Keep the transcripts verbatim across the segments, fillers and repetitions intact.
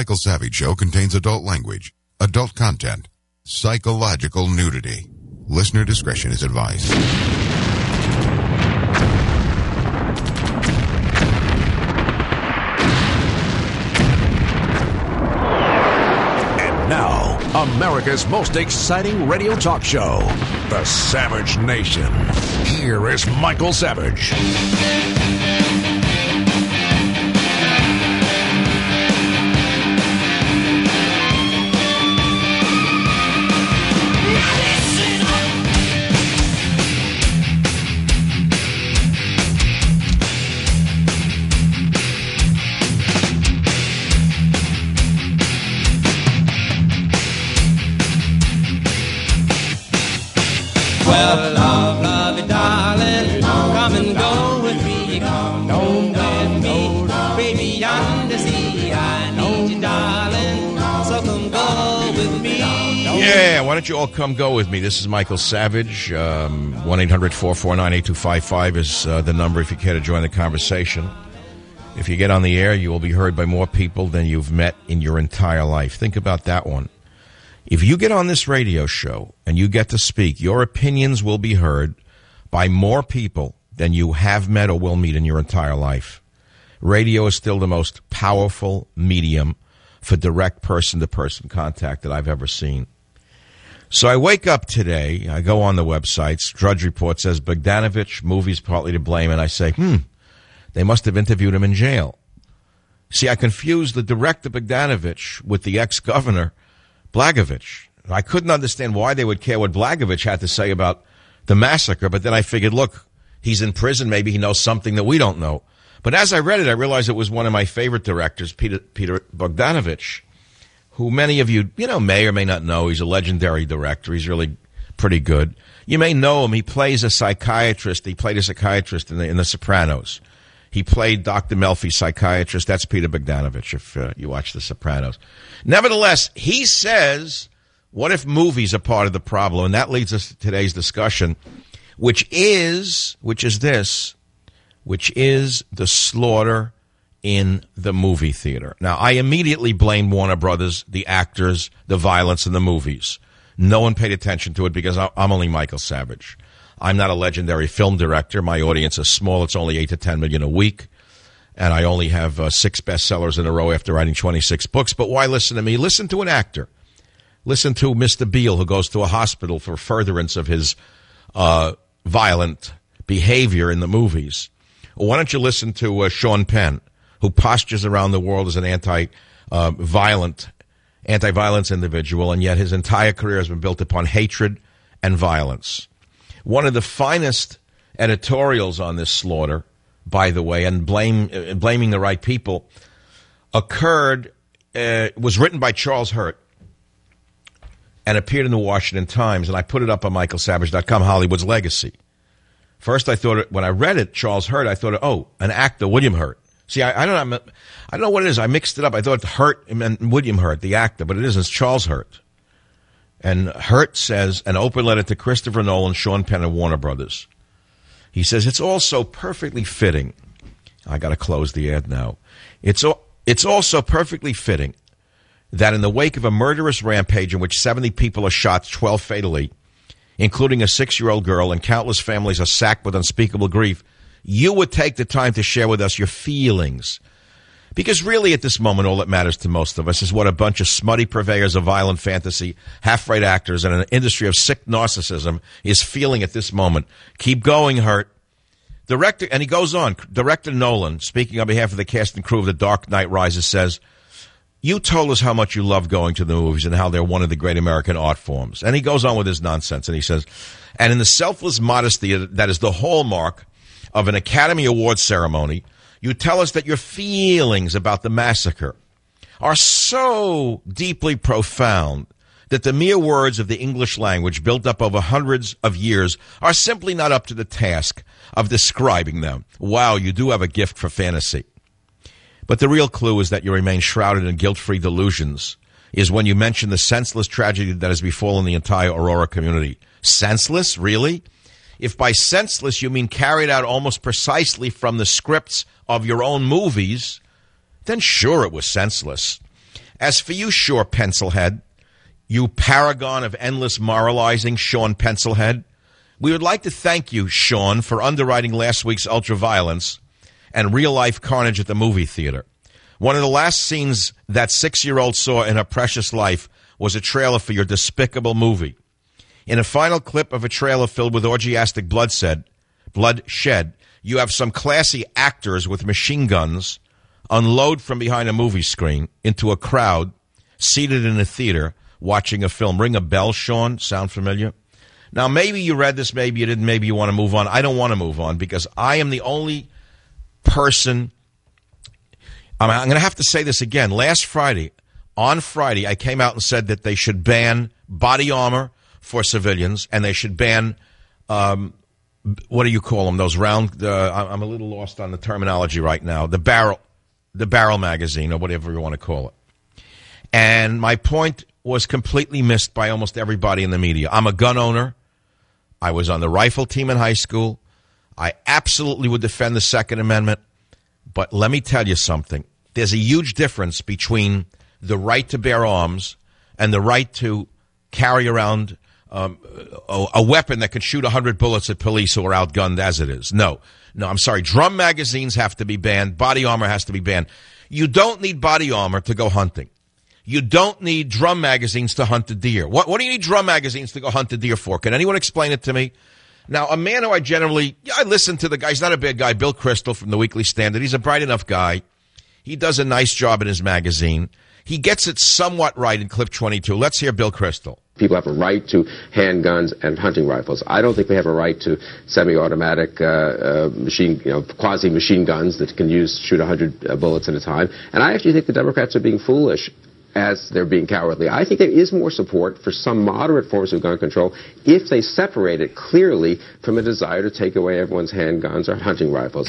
Michael Savage Show contains adult language, adult content, psychological nudity. Listener discretion is advised. And now, America's most exciting radio talk show, The Savage Nation. Here is Michael Savage. Well, love, love you, darling, come and go with me, come home with me, baby, yonder sea, I need you, darling, so come go with me. Yeah, why don't you all come go with me? This is Michael Savage. Um, one eight hundred four four nine eight two five five is uh, the number if you care to join the conversation. If you get on the air, you will be heard by more people than you've met in your entire life. Think about that one. If you get on this radio show and you get to speak, your opinions will be heard by more people than you have met or will meet in your entire life. Radio is still the most powerful medium for direct person-to-person contact that I've ever seen. So I wake up today, I go on the websites, Drudge Report says Bogdanovich, movies partly to blame, and I say, hmm, they must have interviewed him in jail. See, I confused the director Bogdanovich with the ex-governor Blagojevich. I couldn't understand why they would care what Blagojevich had to say about the massacre, but then I figured, look, he's in prison. Maybe he knows something that we don't know. But as I read it, I realized it was one of my favorite directors, Peter, Peter Bogdanovich, who many of you, you know, may or may not know. He's a legendary director. He's really pretty good. You may know him. He plays a psychiatrist. He played a psychiatrist in the, in the Sopranos. He played Doctor Melfi, psychiatrist. That's Peter Bogdanovich, if uh, you watch The Sopranos. Nevertheless, he says, what if movies are part of the problem? And that leads us to today's discussion, which is, which is this, which is the slaughter in the movie theater. Now, I immediately blamed Warner Brothers, the actors, the violence in the movies. No one paid attention to it because I'm only Michael Savage. I'm not a legendary film director. My audience is small. It's only eight to ten million a week. And I only have uh, six bestsellers in a row after writing twenty-six books. But why listen to me? Listen to an actor. Listen to Mister Beale, who goes to a hospital for furtherance of his uh, violent behavior in the movies. Or why don't you listen to uh, Sean Penn, who postures around the world as an anti-violent, uh, anti-violence individual, and yet his entire career has been built upon hatred and violence. One of the finest editorials on this slaughter, by the way, and blame uh, blaming the right people, occurred, uh, was written by Charles Hurt and appeared in the Washington Times, and I put it up on michael savage dot com, Hollywood's Legacy. First, I thought, it, when I read it, Charles Hurt, I thought, oh, an actor, William Hurt. See, I, I don't know, I don't know what it is. I mixed it up. I thought Hurt and William Hurt, the actor, but it isn't. It's Charles Hurt. And Hurt says, an open letter to Christopher Nolan, Sean Penn, and Warner Brothers. He says, it's also perfectly fitting. I got to close the ad now. It's, it's also perfectly fitting that in the wake of a murderous rampage in which seventy people are shot, twelve fatally, including a six-year-old girl, and countless families are sacked with unspeakable grief, you would take the time to share with us your feelings. Because really, at this moment, all that matters to most of us is what a bunch of smutty purveyors of violent fantasy, half-right actors, and an industry of sick narcissism is feeling at this moment. Keep going, Hurt. Director, and he goes on, Director Nolan, speaking on behalf of the cast and crew of The Dark Knight Rises, says, you told us how much you love going to the movies and how they're one of the great American art forms. And he goes on with his nonsense, and he says, and in the selfless modesty that is the hallmark of an Academy Award ceremony, you tell us that your feelings about the massacre are so deeply profound that the mere words of the English language, built up over hundreds of years, are simply not up to the task of describing them. Wow, you do have a gift for fantasy. But the real clue is that you remain shrouded in guilt-free delusions, is when you mention the senseless tragedy that has befallen the entire Aurora community. Senseless? Really? If by senseless you mean carried out almost precisely from the scripts of your own movies, then sure, it was senseless. As for you, Sure Pencilhead, you paragon of endless moralizing, Sean Pencilhead, we would like to thank you, Sean, for underwriting last week's ultraviolence and real-life carnage at the movie theater. One of the last scenes that six-year-old saw in her precious life was a trailer for your despicable movie. In a final clip of a trailer filled with orgiastic bloodshed, bloodshed, you have some classy actors with machine guns unload from behind a movie screen into a crowd seated in a theater watching a film. Ring a bell, Sean? Sound familiar? Now, maybe you read this, maybe you didn't, maybe you want to move on. I don't want to move on because I am the only person. I'm, I'm going to have to say this again. Last Friday, on Friday, I came out and said that they should ban body armor for civilians and they should ban, um, what do you call them? Those round, uh, I'm a little lost on the terminology right now. The barrel, the barrel magazine or whatever you want to call it. And my point was completely missed by almost everybody in the media. I'm a gun owner. I was on the rifle team in high school. I absolutely would defend the Second Amendment. But let me tell you something. There's a huge difference between the right to bear arms and the right to carry around um, a, a weapon that could shoot one hundred bullets at police who are outgunned as it is. No, no, I'm sorry. Drum magazines have to be banned. Body armor has to be banned. You don't need body armor to go hunting. You don't need drum magazines to hunt a deer. What, what do you need drum magazines to go hunt a deer for? Can anyone explain it to me? Now, a man who I generally, yeah, I listen to the guy. He's not a bad guy, Bill Kristol from the Weekly Standard. He's a bright enough guy. He does a nice job in his magazine. He gets it somewhat right in clip twenty-two. Let's hear Bill Kristol. People have a right to handguns and hunting rifles. I don't think they have a right to semi-automatic uh, uh, machine, you know, quasi-machine guns that can use shoot one hundred uh, bullets at a time. And I actually think the Democrats are being foolish as they're being cowardly. I think there is more support for some moderate forms of gun control if they separate it clearly from a desire to take away everyone's handguns or hunting rifles.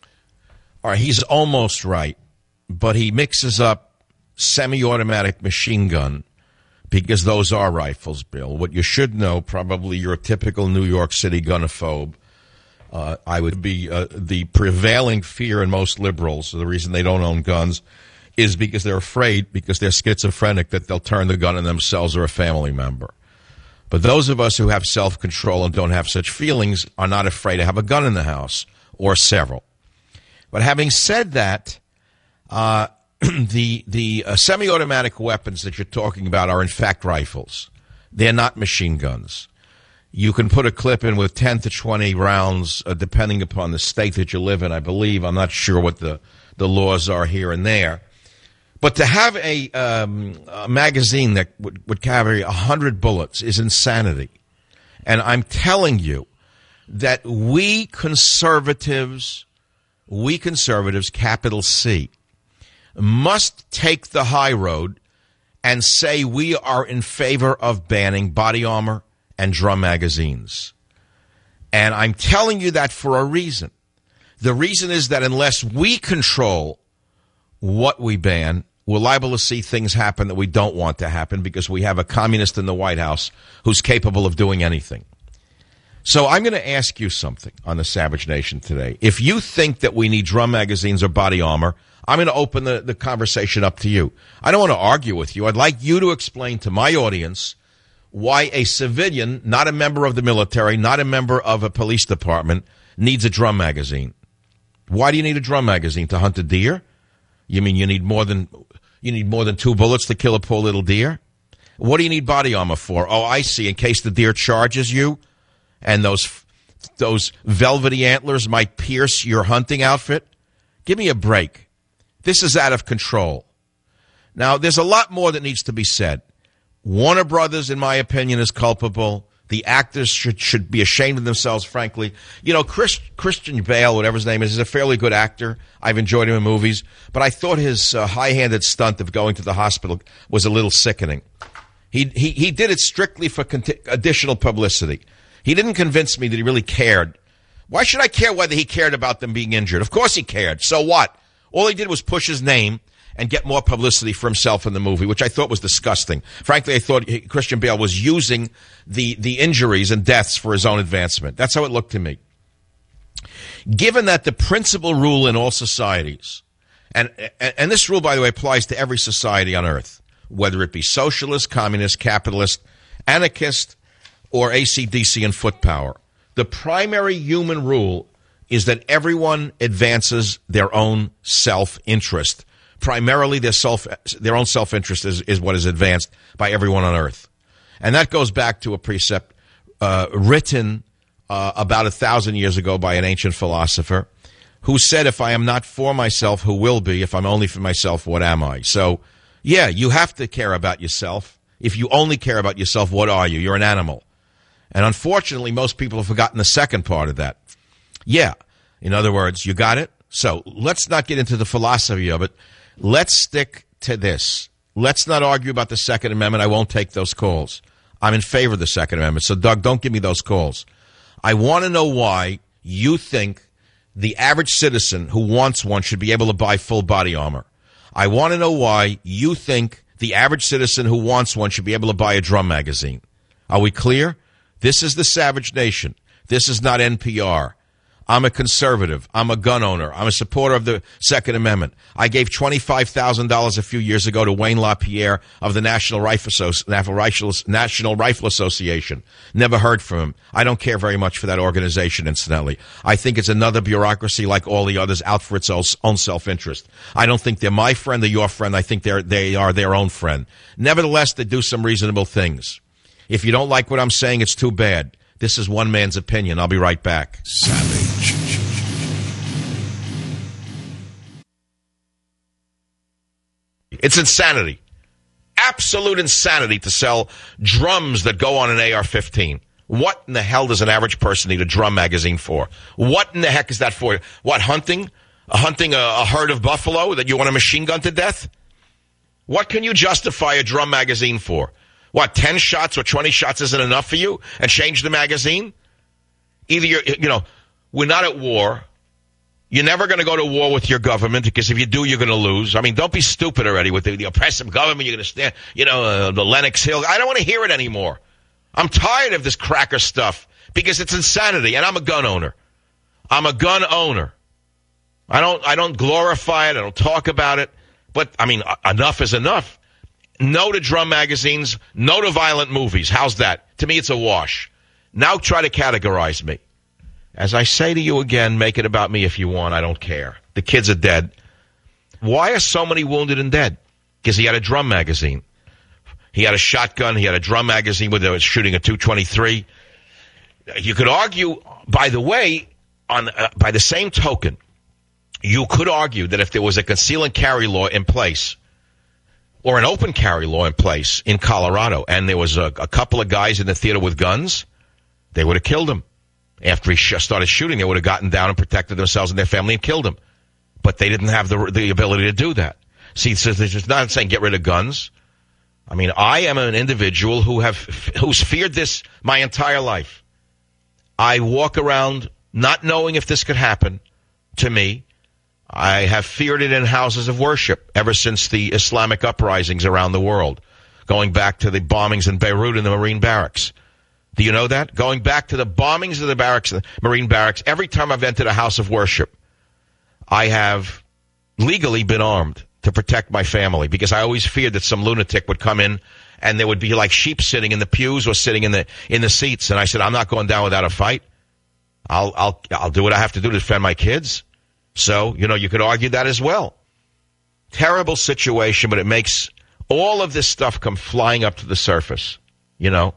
All right, he's almost right, but he mixes up semi-automatic machine gun because those are rifles, Bill. What you should know, probably you're a typical New York City gunophobe. Uh, I would be uh, the prevailing fear in most liberals, the reason they don't own guns, is because they're afraid, because they're schizophrenic, that they'll turn the gun on themselves or a family member. But those of us who have self-control and don't have such feelings are not afraid to have a gun in the house, or several. But having said that, uh, the the uh, semi-automatic weapons that you're talking about are in fact rifles. They're not machine guns. You can put a clip in with ten to twenty rounds, uh, depending upon the state that you live in, I believe. I'm not sure what the, the laws are here and there. But to have a, um, a magazine that would, would carry one hundred bullets is insanity. And I'm telling you that we conservatives, we conservatives, capital C, must take the high road and say we are in favor of banning body armor and drum magazines. And I'm telling you that for a reason. The reason is that unless we control what we ban, we're liable to see things happen that we don't want to happen because we have a communist in the White House who's capable of doing anything. So I'm going to ask you something on the Savage Nation today. If you think that we need drum magazines or body armor, I'm going to open the, the conversation up to you. I don't want to argue with you. I'd like you to explain to my audience why a civilian, not a member of the military, not a member of a police department, needs a drum magazine. Why do you need a drum magazine? To hunt a deer? You mean you need more than you need more than two bullets to kill a poor little deer? What do you need body armor for? Oh, I see. In case the deer charges you, and those those velvety antlers might pierce your hunting outfit. Give me a break. This is out of control. Now, there's a lot more that needs to be said. Warner Brothers, in my opinion, is culpable. The actors should should be ashamed of themselves, frankly. You know, Chris, Christian Bale, whatever his name is, is a fairly good actor. I've enjoyed him in movies. But I thought his uh, high-handed stunt of going to the hospital was a little sickening. He he, he did it strictly for conti- additional publicity. He didn't convince me that he really cared. Why should I care whether he cared about them being injured? Of course he cared. So what? All he did was push his name and get more publicity for himself in the movie, which I thought was disgusting. Frankly, I thought Christian Bale was using the, the injuries and deaths for his own advancement. That's how it looked to me. Given that the principal rule in all societies And, and and this rule, by the way, applies to every society on earth, whether it be socialist, communist, capitalist, anarchist, or A C D C and foot power. The primary human rule is that everyone advances their own self-interest. Primarily, their self, their own self-interest is, is what is advanced by everyone on earth. And that goes back to a precept uh, written uh, about a thousand years ago by an ancient philosopher who said, if I am not for myself, who will be? If I'm only for myself, what am I? So, yeah, you have to care about yourself. If you only care about yourself, what are you? You're an animal. And unfortunately, most people have forgotten the second part of that. Yeah. In other words, you got it? So let's not get into the philosophy of it. Let's stick to this. Let's not argue about the Second Amendment. I won't take those calls. I'm in favor of the Second Amendment. So, Doug, don't give me those calls. I want to know why you think the average citizen who wants one should be able to buy full body armor. I want to know why you think the average citizen who wants one should be able to buy a drum magazine. Are we clear? This is the Savage Nation. This is not N P R. I'm a conservative. I'm a gun owner. I'm a supporter of the Second Amendment. I gave twenty-five thousand dollars a few years ago to Wayne LaPierre of the National Rifle, Associ- National Rifle Association. Never heard from him. I don't care very much for that organization, incidentally. I think it's another bureaucracy like all the others out for its own self-interest. I don't think they're my friend or your friend. I think they're, they are their own friend. Nevertheless, they do some reasonable things. If you don't like what I'm saying, it's too bad. This is one man's opinion. I'll be right back. Savage. It's insanity. Absolute insanity to sell drums that go on an A R fifteen. What in the hell does an average person need a drum magazine for? What in the heck is that for? What, hunting? Uh, hunting a, a herd of buffalo that you want to machine gun to death? What can you justify a drum magazine for? What, ten shots or twenty shots isn't enough for you? And change the magazine? Either you're, you know, we're not at war. You're never going to go to war with your government because if you do, you're going to lose. I mean, don't be stupid already with the, the oppressive government. You're going to stand, you know, uh, the Lenox Hill. I don't want to hear it anymore. I'm tired of this cracker stuff because it's insanity. And I'm a gun owner. I'm a gun owner. I don't, I don't glorify it. I don't talk about it. But, I mean, enough is enough. No to drum magazines. No to violent movies. How's that? To me, it's a wash. Now try to categorize me. As I say to you again, make it about me if you want. I don't care. The kids are dead. Why are so many wounded and dead? Because he had a drum magazine. He had a shotgun. He had a drum magazine where they were shooting a two twenty-three. You could argue, by the way, on uh, by the same token, you could argue that if there was a conceal and carry law in place or an open carry law in place in Colorado and there was a, a couple of guys in the theater with guns, they would have killed him. After he sh- started shooting, they would have gotten down and protected themselves and their family and killed him. But they didn't have the the ability to do that. See, so it's not saying get rid of guns. I mean, I am an individual who have who's feared this my entire life. I walk around not knowing if this could happen to me. I have feared it in houses of worship ever since the Islamic uprisings around the world, going back to the bombings in Beirut and the Marine barracks. Do you know that? Going back to the bombings of the barracks, the Marine barracks, every time I've entered a house of worship, I have legally been armed to protect my family because I always feared that some lunatic would come in and there would be like sheep sitting in the pews or sitting in the in the seats. And I said, I'm not going down without a fight. I'll I'll I'll do what I have to do to defend my kids. So, you know, you could argue that as well. Terrible situation, but it makes all of this stuff come flying up to the surface, you know.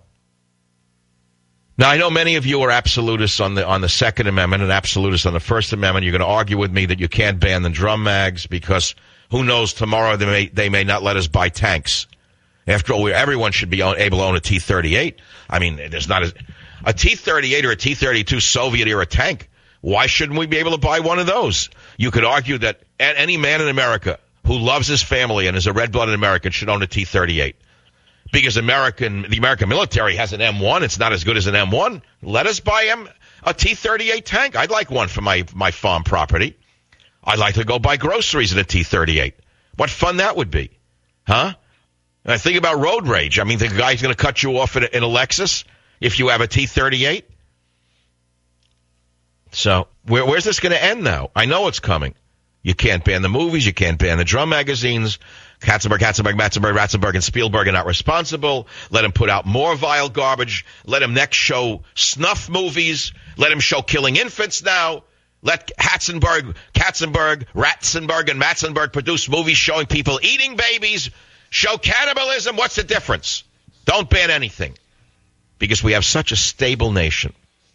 Now, I know many of you are absolutists on the on the Second Amendment and absolutists on the First Amendment. You're going to argue with me that you can't ban the drum mags because who knows, tomorrow they may they may not let us buy tanks. After all, everyone should be able to own a T thirty-eight. I mean, there's not a, a T thirty-eight or a T thirty-two Soviet-era tank. Why shouldn't we be able to buy one of those? You could argue that any man in America who loves his family and is a red-blooded American should own a T thirty-eight. Because American, the American military has an M one. It's not as good as an M one. Let us buy him a T thirty-eight tank. I'd like one for my, my farm property. I'd like to go buy groceries in a T thirty-eight. What fun that would be. Huh? And I think about road rage. I mean, the guy's going to cut you off in a, in a Lexus if you have a T thirty-eight. So where, where's this going to end now? I know it's coming. You can't ban the movies. You can't ban the drum magazines. Katzenberg, Katzenberg, Matzenberg, Ratzenberg, and Spielberg are not responsible. Let him put out more vile garbage. Let him next show snuff movies. Let him show killing infants now. Let Katzenberg, Katzenberg, Ratzenberg, and Matzenberg produce movies showing people eating babies. Show cannibalism. What's the difference? Don't ban anything. Because we have such a stable nation.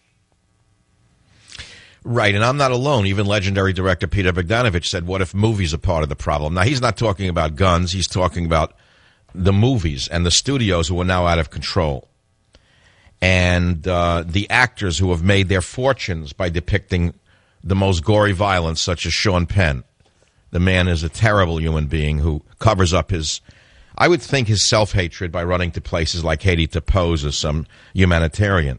Right, and I'm not alone. Even legendary director Peter Bogdanovich said, what if movies are part of the problem? Now, he's not talking about guns. He's talking about the movies and the studios who are now out of control. And uh, the actors who have made their fortunes by depicting the most gory violence, such as Sean Penn. The man is a terrible human being who covers up his, I would think, his self-hatred by running to places like Haiti to pose as some humanitarian.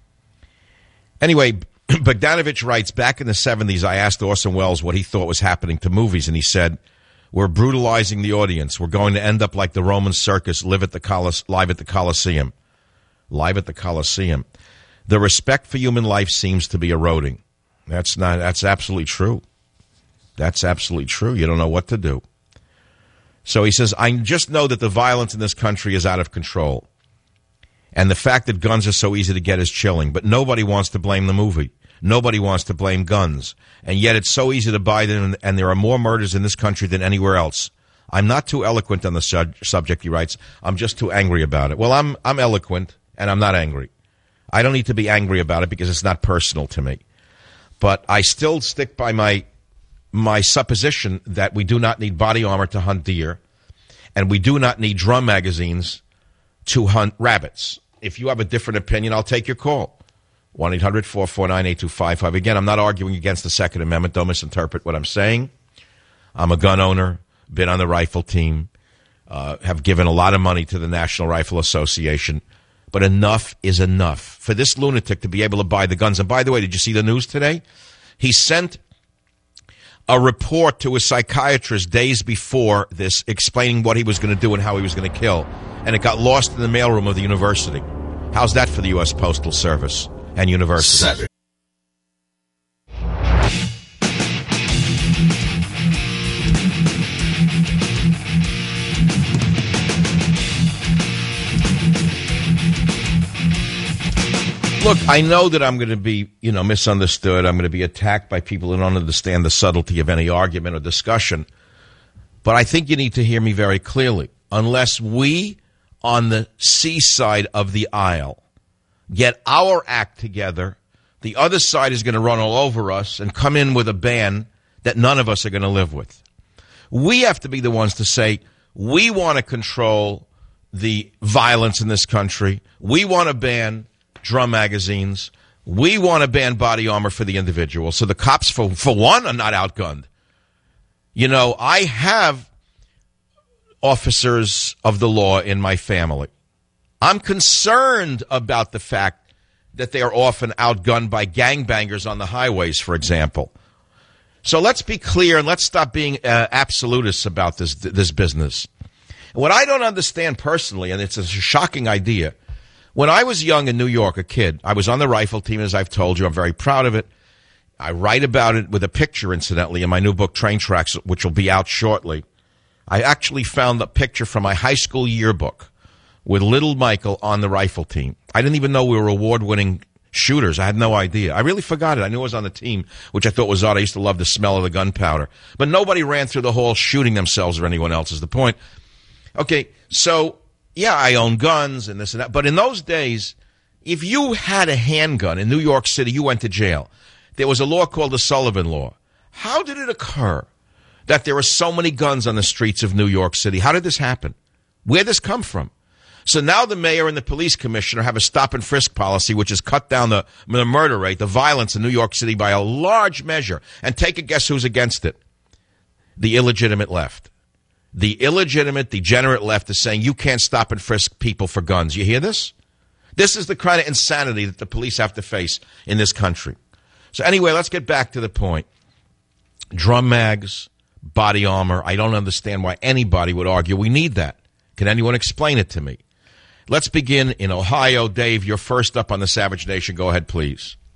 Anyway, Bogdanovich writes, back in the seventies, I asked Orson Welles what he thought was happening to movies, and he said, we're brutalizing the audience. We're going to end up like the Roman circus, live at the Colis- live at the Colosseum. Live at the Colosseum. The respect for human life seems to be eroding. That's not. That's absolutely true. That's absolutely true. You don't know what to do. So he says, I just know that the violence in this country is out of control. And the fact that guns are so easy to get is chilling. But nobody wants to blame the movie. Nobody wants to blame guns. And yet it's so easy to buy them, and there are more murders in this country than anywhere else. I'm not too eloquent on the sub- subject, he writes. I'm just too angry about it. Well, I'm I'm eloquent, and I'm not angry. I don't need to be angry about it because it's not personal to me. But I still stick by my my supposition that we do not need body armor to hunt deer, and we do not need drum magazines to hunt rabbits. If you have a different opinion, I'll take your call. one eight hundred four four nine eight two five five. Again, I'm not arguing against the Second Amendment. Don't misinterpret what I'm saying. I'm a gun owner, been on the rifle team, uh, have given a lot of money to the National Rifle Association. But enough is enough for this lunatic to be able to buy the guns. And by the way, did you see the news today? He sent a report to his psychiatrist days before this explaining what he was going to do and how he was going to kill. And it got lost in the mailroom of the university. How's that for the U S Postal Service and university? Seven. Look, I know that I'm going to be, you know, misunderstood. I'm going to be attacked by people who don't understand the subtlety of any argument or discussion. But I think you need to hear me very clearly. Unless we on the seaside of the aisle get our act together, the other side is going to run all over us and come in with a ban that none of us are going to live with. We have to be the ones to say, we want to control the violence in this country. We want to ban drum magazines. We want to ban body armor for the individual. So the cops, for, for one, are not outgunned. You know, I have officers of the law in my family. I'm concerned about the fact that they are often outgunned by gangbangers on the highways, for example. So let's be clear and let's stop being uh, absolutists about this this business. What I don't understand personally, and it's a shocking idea, when I was young in New York, a kid, I was on the rifle team, as I've told you. I'm very proud of it. I write about it with a picture, incidentally, in my new book, Train Tracks, which will be out shortly. I actually found the picture from my high school yearbook with little Michael on the rifle team. I didn't even know we were award-winning shooters. I had no idea. I really forgot it. I knew I was on the team, which I thought was odd. I used to love the smell of the gunpowder. But nobody ran through the hall shooting themselves or anyone else is the point. Okay, so yeah, I own guns and this and that. But in those days, if you had a handgun in New York City, you went to jail. There was a law called the Sullivan Law. How did it occur that there are so many guns on the streets of New York City? How did this happen? Where did this come from? So now the mayor and the police commissioner have a stop and frisk policy, which has cut down the, the murder rate, the violence in New York City by a large measure. And take a guess who's against it. The illegitimate left. The illegitimate, degenerate left is saying you can't stop and frisk people for guns. You hear this? This is the kind of insanity that the police have to face in this country. So anyway, let's get back to the point. Drum mags, body armor. I don't understand why anybody would argue we need that. Can anyone explain it to me? Let's begin in Ohio. Dave, you're first up on the Savage Nation. Go ahead, please.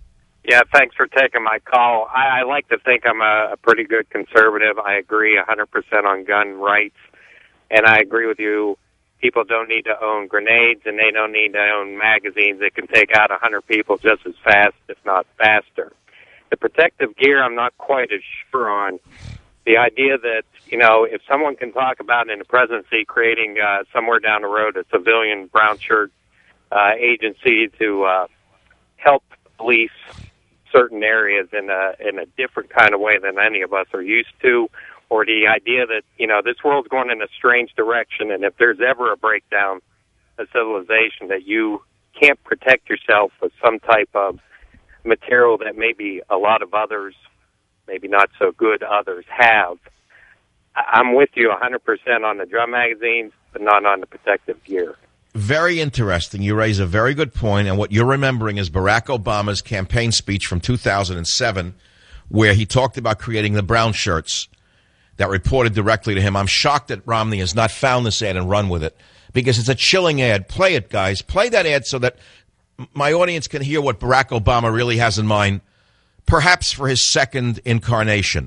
Yeah, thanks for taking my call. I, I like to think I'm a, a pretty good conservative. I agree one hundred percent on gun rights, and I agree with you. People don't need to own grenades, and they don't need to own magazines that can take out one hundred people just as fast, if not faster. The protective gear, I'm not quite as sure on. The idea that, you know, if someone can talk about in the presidency creating uh, somewhere down the road a civilian brown shirt uh, agency to uh, help police certain areas in a in a different kind of way than any of us are used to, or the idea that, you know, this world's going in a strange direction, and if there's ever a breakdown of civilization, that you can't protect yourself with some type of material that maybe a lot of others, maybe not so good others, have. I'm with you one hundred percent on the drum magazines, but not on the protective gear. Very interesting. You raise a very good point, and what you're remembering is Barack Obama's campaign speech from two thousand seven, where he talked about creating the brown shirts that reported directly to him. I'm shocked that Romney has not found this ad and run with it, because it's a chilling ad. Play it, guys. Play that ad so that my audience can hear what Barack Obama really has in mind, perhaps for his second incarnation.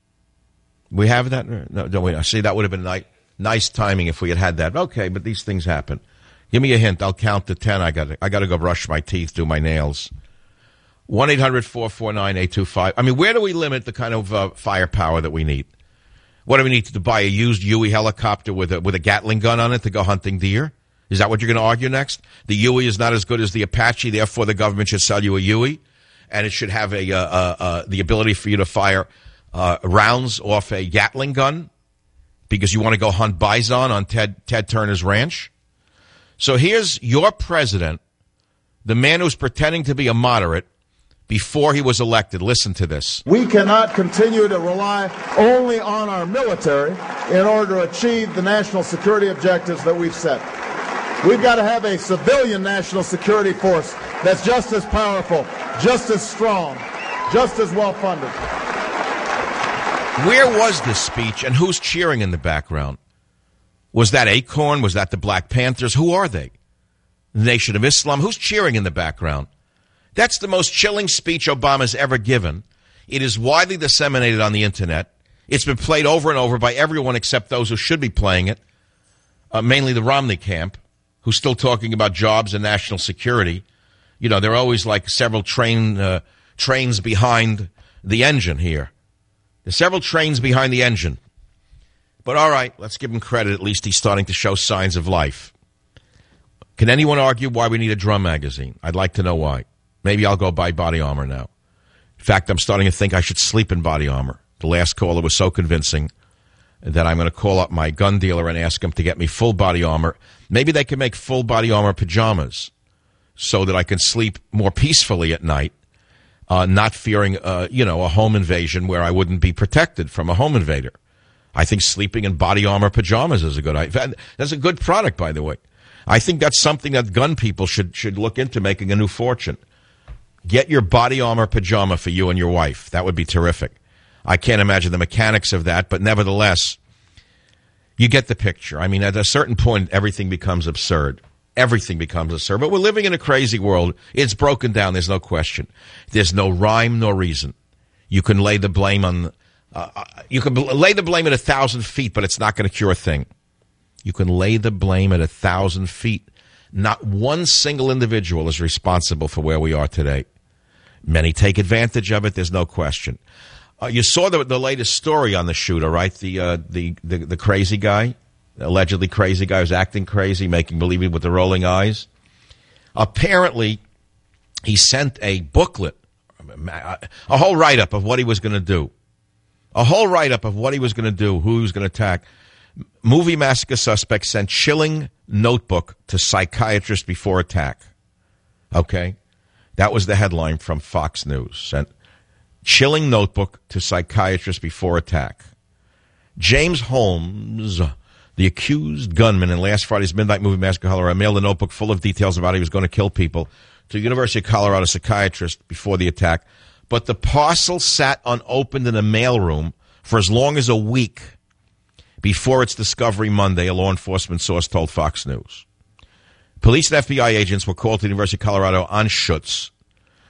We have that? No, don't we? See, that would have been nice, nice timing if we had had that. Okay, but these things happen. Give me a hint. I'll count to ten. I got I got to go brush my teeth, do my nails. one eight hundred four four nine eight two five. I mean, where do we limit the kind of uh, firepower that we need? What do we need to buy? A used Huey helicopter with a with a Gatling gun on it to go hunting deer? Is that what you're going to argue next? The Huey is not as good as the Apache, therefore the government should sell you a Huey, and it should have a uh, uh, uh, the ability for you to fire uh, rounds off a Gatling gun because you want to go hunt bison on Ted Ted Turner's ranch. So here's your president, the man who's pretending to be a moderate before he was elected. Listen to this. We cannot continue to rely only on our military in order to achieve the national security objectives that we've set. We've got to have a civilian national security force that's just as powerful, just as strong, just as well funded. Where was this speech, and who's cheering in the background? Was that Acorn? Was that the Black Panthers? Who are they? The Nation of Islam? Who's cheering in the background? That's the most chilling speech Obama's ever given. It is widely disseminated on the Internet. It's been played over and over by everyone except those who should be playing it, uh, mainly the Romney camp, who's still talking about jobs and national security. You know, there are always like several train uh, trains behind the engine here. There's several trains behind the engine. But all right, let's give him credit. At least he's starting to show signs of life. Can anyone argue why we need a drum magazine? I'd like to know why. Maybe I'll go buy body armor now. In fact, I'm starting to think I should sleep in body armor. The last caller was so convincing that I'm going to call up my gun dealer and ask him to get me full body armor. Maybe they can make full body armor pajamas so that I can sleep more peacefully at night, uh, not fearing, uh, you know, a home invasion where I wouldn't be protected from a home invader. I think sleeping in body armor pajamas is a good idea. That's a good product, by the way. I think that's something that gun people should should look into, making a new fortune. Get your body armor pajama for you and your wife. That would be terrific. I can't imagine the mechanics of that, but nevertheless, you get the picture. I mean, at a certain point, everything becomes absurd. Everything becomes absurd. But we're living in a crazy world. It's broken down. There's no question. There's no rhyme nor reason. You can lay the blame on... Uh, you can lay the blame at a thousand feet, but it's not going to cure a thing. You can lay the blame at a thousand feet. Not one single individual is responsible for where we are today. Many take advantage of it. There's no question. Uh, you saw the, the latest story on the shooter, right? The, uh, the the the crazy guy, allegedly crazy guy who's acting crazy, making believe with the rolling eyes. Apparently, he sent a booklet, a whole write-up of what he was going to do. A whole write-up of what he was going to do, who he was going to attack. Movie massacre suspect sent chilling notebook to psychiatrist before attack. Okay? That was the headline from Fox News. Sent chilling notebook to psychiatrist before attack. James Holmes, the accused gunman in last Friday's Midnight Movie Massacre, Colorado, mailed a notebook full of details about how he was going to kill people to a University of Colorado psychiatrist before the attack. But the parcel sat unopened in a mailroom for as long as a week before its discovery Monday, a law enforcement source told Fox News. Police and F B I agents were called to the University of Colorado Anschutz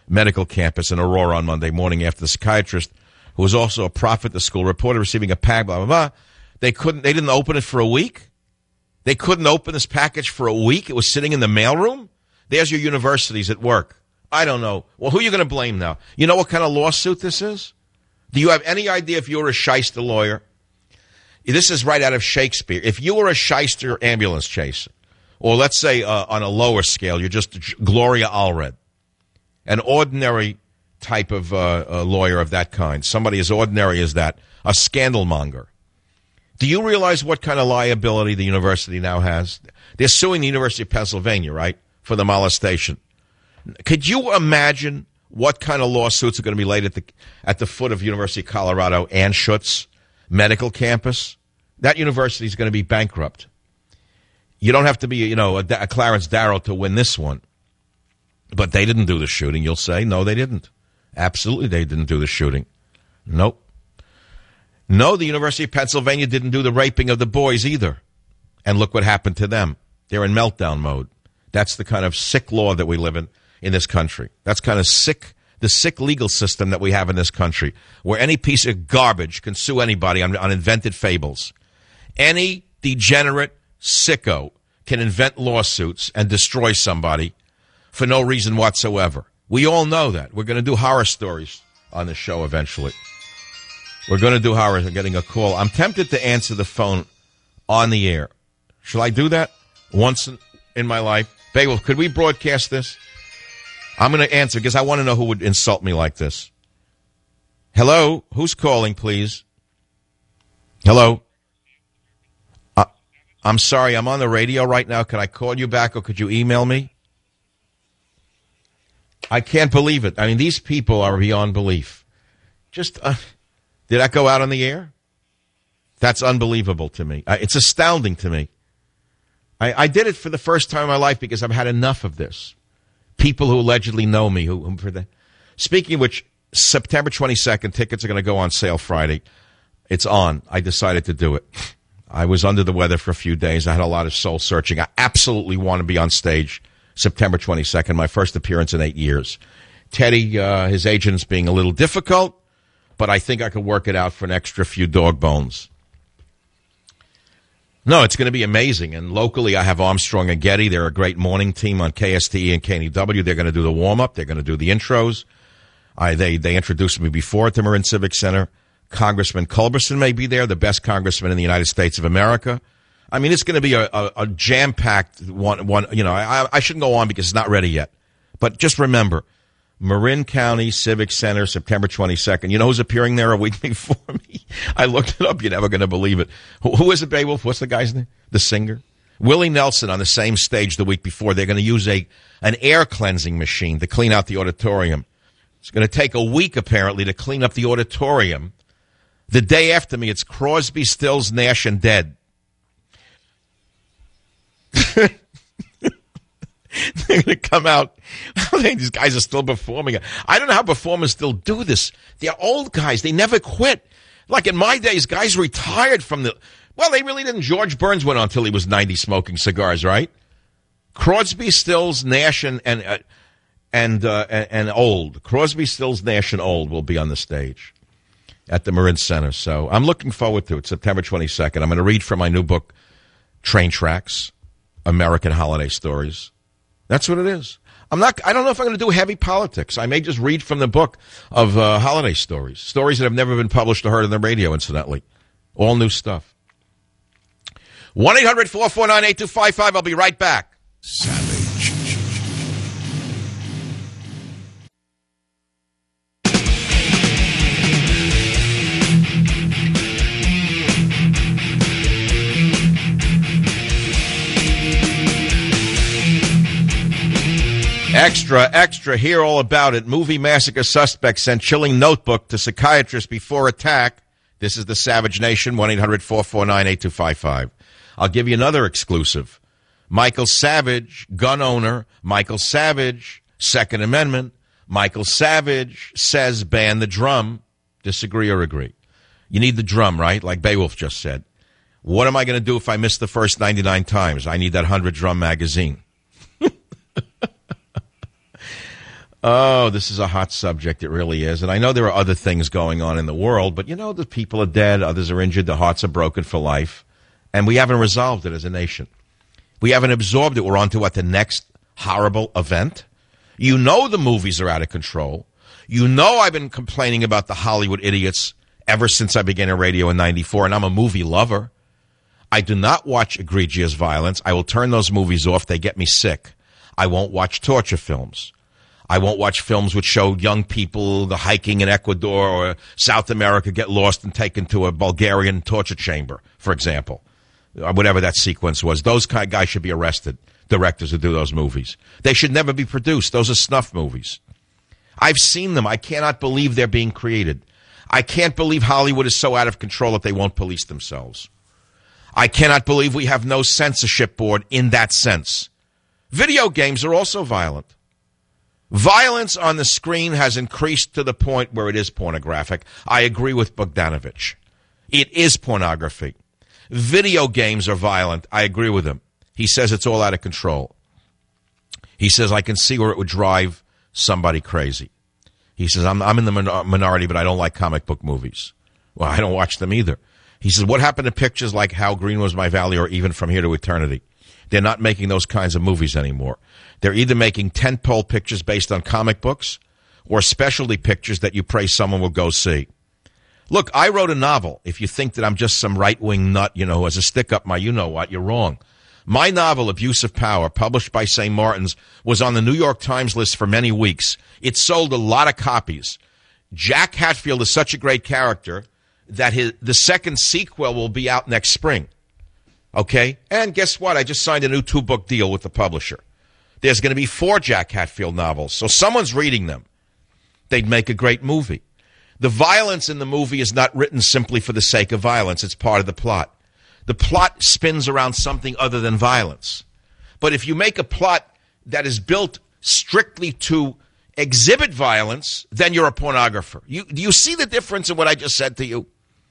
medical campus in Aurora on Monday morning after the psychiatrist, who was also a prophet at the school, reported receiving a pack, blah, blah, blah. They couldn't, they didn't open it for a week? They couldn't open this package for a week? It was sitting in the mailroom? There's your universities at work. I don't know. Well, who are you going to blame now? You know what kind of lawsuit this is? Do you have any idea if you were a shyster lawyer? This is right out of Shakespeare. If you were a shyster ambulance chaser, or let's say uh, on a lower scale, you're just Gloria Allred, an ordinary type of uh, uh, lawyer of that kind, somebody as ordinary as that, a scandal monger. Do you realize what kind of liability the university now has? They're suing the University of Pennsylvania, right, for the molestation. Could you imagine what kind of lawsuits are going to be laid at the at the foot of University of Colorado Anschutz Medical Campus? That university is going to be bankrupt. You don't have to be, you know, a, a Clarence Darrow to win this one. But they didn't do the shooting, you'll say. No, they didn't. Absolutely, they didn't do the shooting. Nope. No, the University of Pennsylvania didn't do the raping of the boys either. And look what happened to them. They're in meltdown mode. That's the kind of sick law that we live in in this country. That's kind of sick, the sick legal system that we have in this country, where any piece of garbage can sue anybody on, on invented fables. Any degenerate sicko can invent lawsuits and destroy somebody for no reason whatsoever. We all know that. We're going to do horror stories on the show eventually. We're going to do horror. I'm getting a call. I'm tempted to answer the phone on the air. Shall I do that once in, in my life? Bagel, could we broadcast this? I'm going to answer because I want to know who would insult me like this. Hello? Who's calling, please? Hello? Uh, I'm sorry. I'm on the radio right now. Can I call you back or could you email me? I can't believe it. I mean, these people are beyond belief. Just, uh, did that go out on the air? That's unbelievable to me. Uh, it's astounding to me. I, I did it for the first time in my life because I've had enough of this. People who allegedly know me. Who, who for the, speaking of which, September twenty-second, tickets are going to go on sale Friday. It's on. I decided to do it. I was under the weather for a few days. I had a lot of soul searching. I absolutely want to be on stage September twenty-second, my first appearance in eight years. Teddy, uh, his agent's being a little difficult, but I think I could work it out for an extra few dog bones. No, it's going to be amazing. And locally, I have Armstrong and Getty. They're a great morning team on K S T E and K N E W. They're going to do the warm-up. They're going to do the intros. I, they, they introduced me before at the Marin Civic Center. Congressman Culberson may be there, the best congressman in the United States of America. I mean, it's going to be a, a, a jam-packed one. One, you know, I, I shouldn't go on because it's not ready yet. But just remember, Marin County Civic Center, September twenty-second. You know who's appearing there a week before me? I looked it up. You're never going to believe it. Who, who is it, Beowulf? What's the guy's name? The singer? Willie Nelson on the same stage the week before. They're going to use a an air cleansing machine to clean out the auditorium. It's going to take a week, apparently, to clean up the auditorium. The day after me, it's Crosby, Stills, Nash, and Dead. They're going to come out. I think these guys are still performing. I don't know how performers still do this. They're old guys. They never quit. Like in my days, guys retired from the... Well, they really didn't. George Burns went on until he was ninety smoking cigars, right? Crosby, Stills, Nash, and and uh, and, uh, and and Old. Crosby, Stills, Nash, and Old will be on the stage at the Marin Center. So I'm looking forward to it, September twenty-second. I'm going to read from my new book, Train Tracks, American Holiday Stories. That's what it is. I'm not. I don't know if I'm going to do heavy politics. I may just read from the book of uh, holiday stories, stories that have never been published or heard on the radio. Incidentally, all new stuff. One eight hundred four four nine eight two five five. I'll be right back. Savage. Extra, extra, hear all about it. Movie massacre suspect sent chilling notebook to psychiatrist before attack. This is the Savage Nation, one eight hundred four four nine eight two five five. I'll give you another exclusive. Michael Savage, gun owner. Michael Savage, Second Amendment. Michael Savage says ban the drum. Disagree or agree? You need the drum, right? Like Beowulf just said. What am I going to do if I miss the first ninety-nine times? I need that one hundred drum magazine. Oh, this is a hot subject. It really is. And I know there are other things going on in the world, but you know, the people are dead, others are injured, the hearts are broken for life, and we haven't resolved it as a nation. We haven't absorbed it. We're on to what, the next horrible event? You know the movies are out of control. You know I've been complaining about the Hollywood idiots ever since I began in radio in ninety-four, and I'm a movie lover. I do not watch egregious violence. I will turn those movies off. They get me sick. I won't watch torture films. I won't watch films which show young people the hiking in Ecuador or South America get lost and taken to a Bulgarian torture chamber, for example, or whatever that sequence was. Those kind of guys should be arrested, directors who do those movies. They should never be produced. Those are snuff movies. I've seen them. I cannot believe they're being created. I can't believe Hollywood is so out of control that they won't police themselves. I cannot believe we have no censorship board in that sense. Video games are also violent. Violence on the screen has increased to the point where it is pornographic. I agree with Bogdanovich. It is pornography. Video games are violent. I agree with him. He says it's all out of control. He says, I can see where it would drive somebody crazy. He says, I'm, I'm in the min- minority, but I don't like comic book movies. Well, I don't watch them either. He says, what happened to pictures like How Green Was My Valley or even From Here to Eternity? They're not making those kinds of movies anymore. They're either making tentpole pictures based on comic books or specialty pictures that you pray someone will go see. Look, I wrote a novel. If you think that I'm just some right-wing nut, you know, who has a stick up my you-know-what, you're wrong. My novel, Abuse of Power, published by Saint Martin's, was on the New York Times list for many weeks. It sold a lot of copies. Jack Hatfield is such a great character that his, the second sequel will be out next spring. Okay? And guess what? I just signed a new two-book deal with the publisher. There's going to be four Jack Hatfield novels, so someone's reading them. They'd make a great movie. The violence in the movie is not written simply for the sake of violence. It's part of the plot. The plot spins around something other than violence. But if you make a plot that is built strictly to exhibit violence, then you're a pornographer. You, do you see the difference in what I just said to you?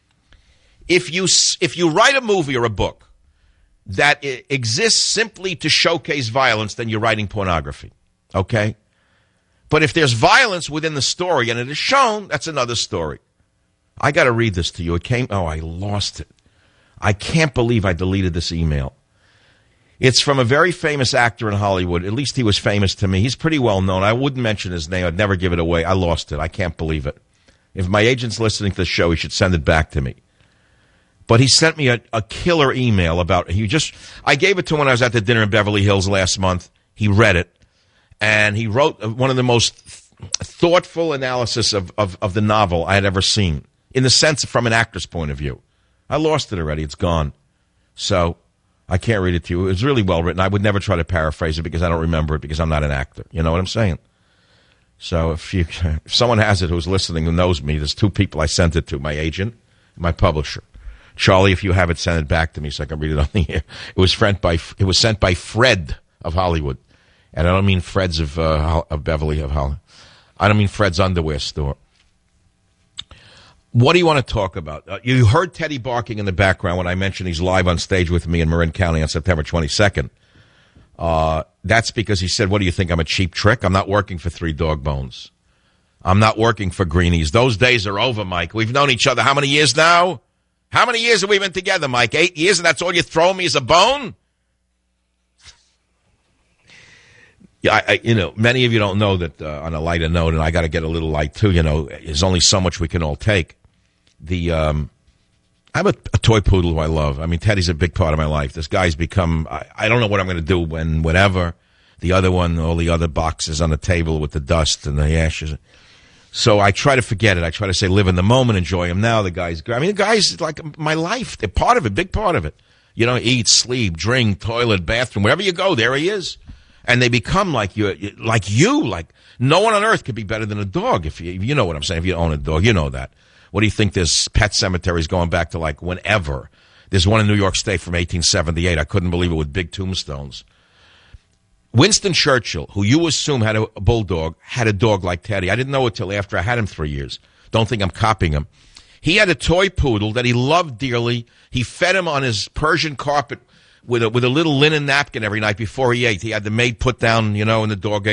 If you, if you write a movie or a book that exists simply to showcase violence, then you're writing pornography. Okay? But if there's violence within the story and it is shown, that's another story. I got to read this to you. It came, oh, I lost it. I can't believe I deleted this email. It's from a very famous actor in Hollywood. At least he was famous to me. He's pretty well known. I wouldn't mention his name. I'd never give it away. I lost it. I can't believe it. If my agent's listening to the show, he should send it back to me. But he sent me a, a killer email about, he just, I gave it to him when I was at the dinner in Beverly Hills last month. He read it. And he wrote one of the most thoughtful analysis of, of, of the novel I had ever seen, in the sense from an actor's point of view. I lost it already. It's gone. So I can't read it to you. It was really well written. I would never try to paraphrase it because I don't remember it because I'm not an actor. You know what I'm saying? So if, you, if someone has it who's listening who knows me, there's two people I sent it to, my agent and my publisher. Charlie, if you have it, send it back to me so I can read it on the air. It was sent by, it was sent by Fred of Hollywood. And I don't mean Fred's of, uh, of Beverly of Hollywood. I don't mean Fred's underwear store. What do you want to talk about? Uh, you heard Teddy barking in the background when I mentioned he's live on stage with me in Marin County on September twenty-second. Uh, that's because he said, what do you think, I'm a cheap trick? I'm not working for Three Dog Bones. I'm not working for Greenies. Those days are over, Mike. We've known each other how many years now? How many years have we been together, Mike? Eight years, and that's all you throw me as a bone? Yeah, I, I, you know, many of you don't know that uh, on a lighter note, and I got to get a little light too, you know, there's only so much we can all take. The um, I have a, a toy poodle who I love. I mean, Teddy's a big part of my life. This guy's become, I, I don't know what I'm going to do when, whatever. The other one, all the other boxes on the table with the dust and the ashes. So I try to forget it. I try to say, live in the moment, enjoy him now. The guy's, I mean, the guy's like my life. They're part of it, big part of it. You know, eat, sleep, drink, toilet, bathroom, wherever you go, there he is. And they become like you, like you, like no one on earth could be better than a dog. If you, you know what I'm saying, if you own a dog, you know that. What do you think? There's pet cemeteries going back to like whenever. There's one in New York State from eighteen seventy-eight. I couldn't believe it, with big tombstones. Winston Churchill, who you assume had a bulldog, had a dog like Teddy. I didn't know it till after I had him three years. Don't think I'm copying him. He had a toy poodle that he loved dearly. He fed him on his Persian carpet with a, with a little linen napkin every night before he ate. He had the maid put down, you know, in the dog ate.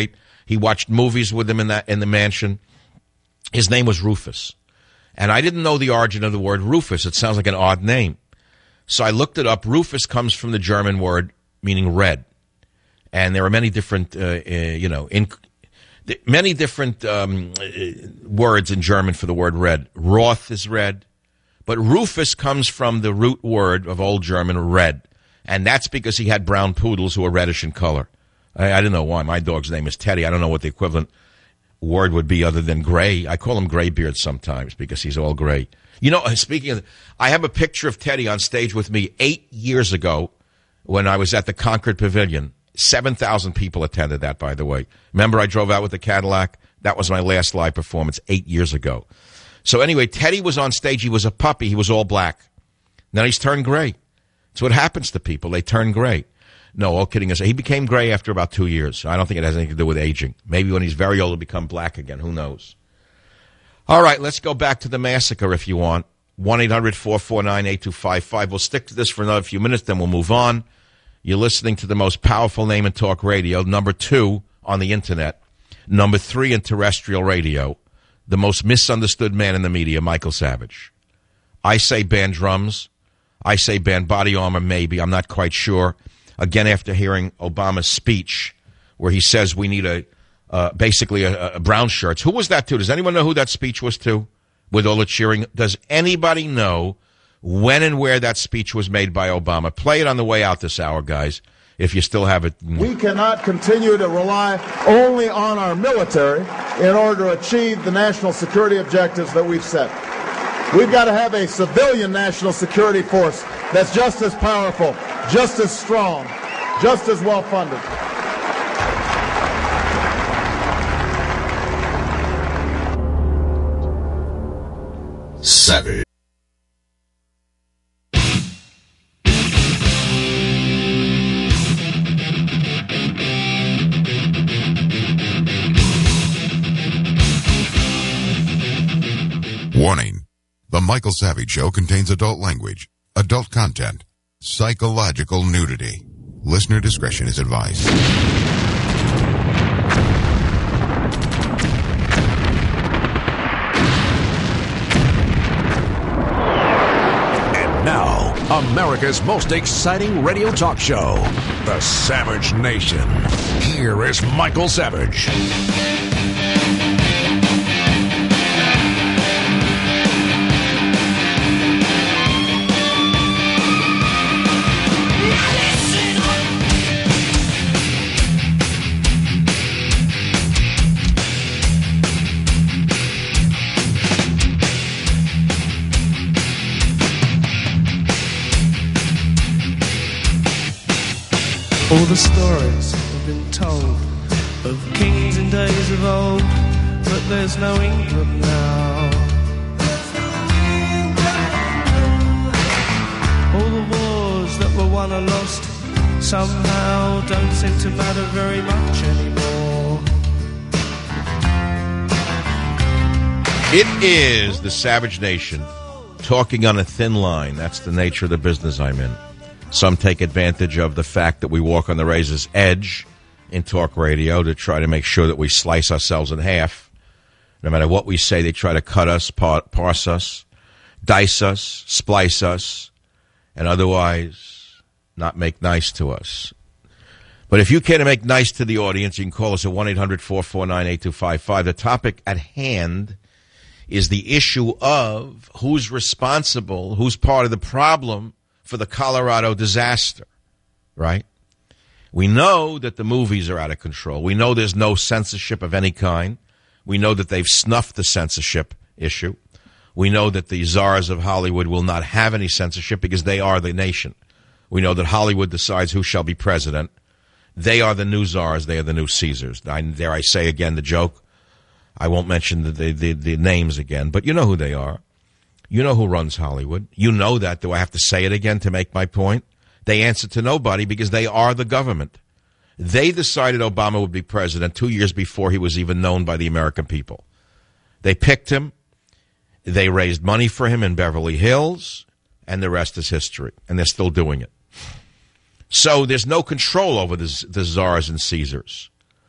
He watched movies with him in that in the mansion. His name was Rufus. And I didn't know the origin of the word Rufus. It sounds like an odd name. So I looked it up. Rufus comes from the German word meaning red. And there are many different, uh, uh, you know, in, many different um, uh, words in German for the word red. Roth is red. But Rufus comes from the root word of Old German, red. And that's because he had brown poodles who were reddish in color. I, I didn't know why. My dog's name is Teddy. I don't know what the equivalent word would be other than gray. I call him Graybeard sometimes because he's all gray. You know, speaking of, I have a picture of Teddy on stage with me eight years ago when I was at the Concord Pavilion. seven thousand people attended that, by the way. Remember I drove out with the Cadillac? That was my last live performance eight years ago. So anyway, Teddy was on stage. He was a puppy. He was all black. Now he's turned gray. That's what happens to people. They turn gray. No, all kidding aside. He became gray after about two years. I don't think it has anything to do with aging. Maybe when he's very old, he'll become black again. Who knows? All right, let's go back to the massacre if you want. one eight hundred four four nine eight two five five. We'll stick to this for another few minutes, then we'll move on. You're listening to the most powerful name in talk radio, number two on the Internet, number three in terrestrial radio, the most misunderstood man in the media, Michael Savage. I say ban drums. I say ban body armor, maybe. I'm not quite sure. Again, after hearing Obama's speech where he says we need a uh, basically a, a brown shirts. Who was that to? Does anyone know who that speech was to with all the cheering? Does anybody know when and where that speech was made by Obama? Play it on the way out this hour, guys, if you still have it. We cannot continue to rely only on our military in order to achieve the national security objectives that we've set. We've got to have a civilian national security force that's just as powerful, just as strong, just as well-funded. Savage. Warning. The Michael Savage Show contains adult language, adult content, psychological nudity. Listener discretion is advised. And now, America's most exciting radio talk show, The Savage Nation. Here is Michael Savage. All the stories have been told of kings in days of old, but there's no England now. All the wars that were won or lost somehow don't seem to matter very much anymore. It is the Savage Nation, talking on a thin line. That's the nature of the business I'm in. Some take advantage of the fact that we walk on the razor's edge in talk radio to try to make sure that we slice ourselves in half. No matter what we say, they try to cut us, par- parse us, dice us, splice us, and otherwise not make nice to us. But if you care to make nice to the audience, you can call us at one eight hundred four four nine eight two five five. The topic at hand is the issue of who's responsible, who's part of the problem for the Colorado disaster, right? We know that the movies are out of control. We know there's no censorship of any kind. We know that they've snuffed the censorship issue. We know that the czars of Hollywood will not have any censorship because they are the nation. We know that Hollywood decides who shall be president. They are the new czars. They are the new Caesars. I, dare I say again the joke? I won't mention the, the, the, the names again, but you know who they are. You know who runs Hollywood. You know that. Do I have to say it again to make my point? They answer to nobody because they are the government. They decided Obama would be president two years before he was even known by the American people. They picked him. They raised money for him in Beverly Hills, and the rest is history. And they're still doing it. So there's no control over the, the czars and Caesars.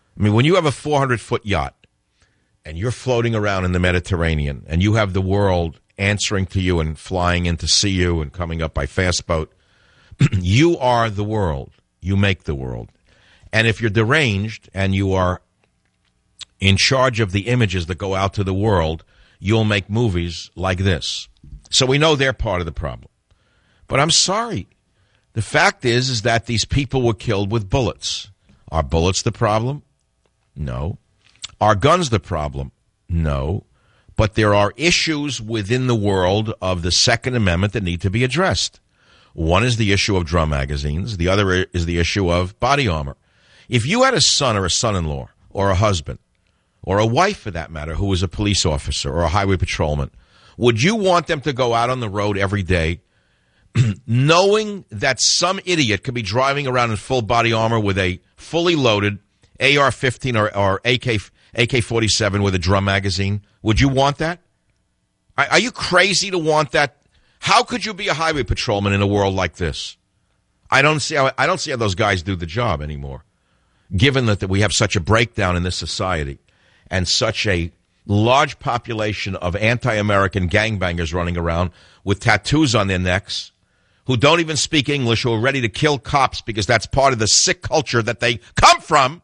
I mean, when you have a four hundred foot yacht and you're floating around in the Mediterranean and you have the world answering to you and flying in to see you and coming up by fast boat, you are the world. You make the world. And if you're deranged and you are in charge of the images that go out to the world, you'll make movies like this. So we know they're part of the problem. But I'm sorry. The fact is, is that these people were killed with bullets. Are bullets the problem? No. Are guns the problem? No. But there are issues within the world of the Second Amendment that need to be addressed. One is the issue of drum magazines. The other is the issue of body armor. If you had a son or a son-in-law or a husband or a wife, for that matter, who was a police officer or a highway patrolman, would you want them to go out on the road every day knowing that some idiot could be driving around in full body armor with a fully loaded A R fifteen or, or A K forty-seven with a drum magazine? Would you want that? Are, are you crazy to want that? How could you be a highway patrolman in a world like this? I don't see how I don't see how those guys do the job anymore, given that, that we have such a breakdown in this society and such a large population of anti-American gangbangers running around with tattoos on their necks who don't even speak English, who are ready to kill cops because that's part of the sick culture that they come from.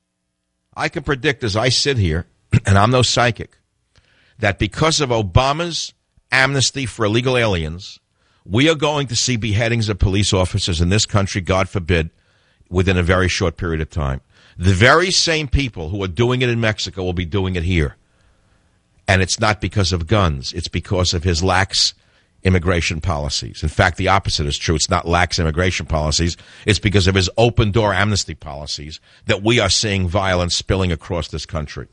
I can predict as I sit here, and I'm no psychic, that because of Obama's amnesty for illegal aliens, we are going to see beheadings of police officers in this country, God forbid, within a very short period of time. The very same people who are doing it in Mexico will be doing it here. And it's not because of guns. It's because of his lax immigration policies. In fact, the opposite is true. It's not lax immigration policies. It's because of his open-door amnesty policies that we are seeing violence spilling across this country.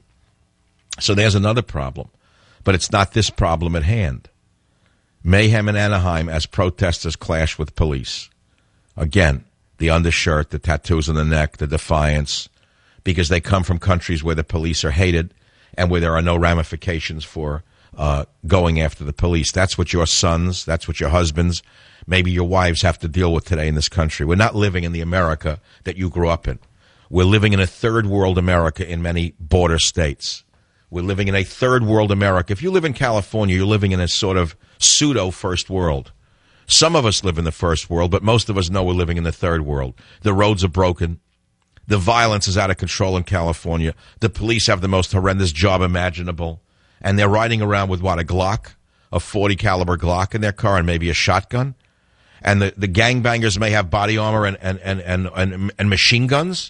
So there's another problem. But it's not this problem at hand. Mayhem in Anaheim as protesters clash with police. Again, the undershirt, the tattoos on the neck, the defiance, because they come from countries where the police are hated and where there are no ramifications for uh, going after the police. That's what your sons, that's what your husbands, maybe your wives have to deal with today in this country. We're not living in the America that you grew up in. We're living in a third world America in many border states. We're living in a third world America. If you live in California, you're living in a sort of pseudo first world. Some of us live in the first world, but most of us know we're living in the third world. The roads are broken. The violence is out of control in California. The police have the most horrendous job imaginable. And they're riding around with, what, a Glock, a forty caliber Glock in their car and maybe a shotgun. And the, the gangbangers may have body armor and, and, and, and, and, and machine guns.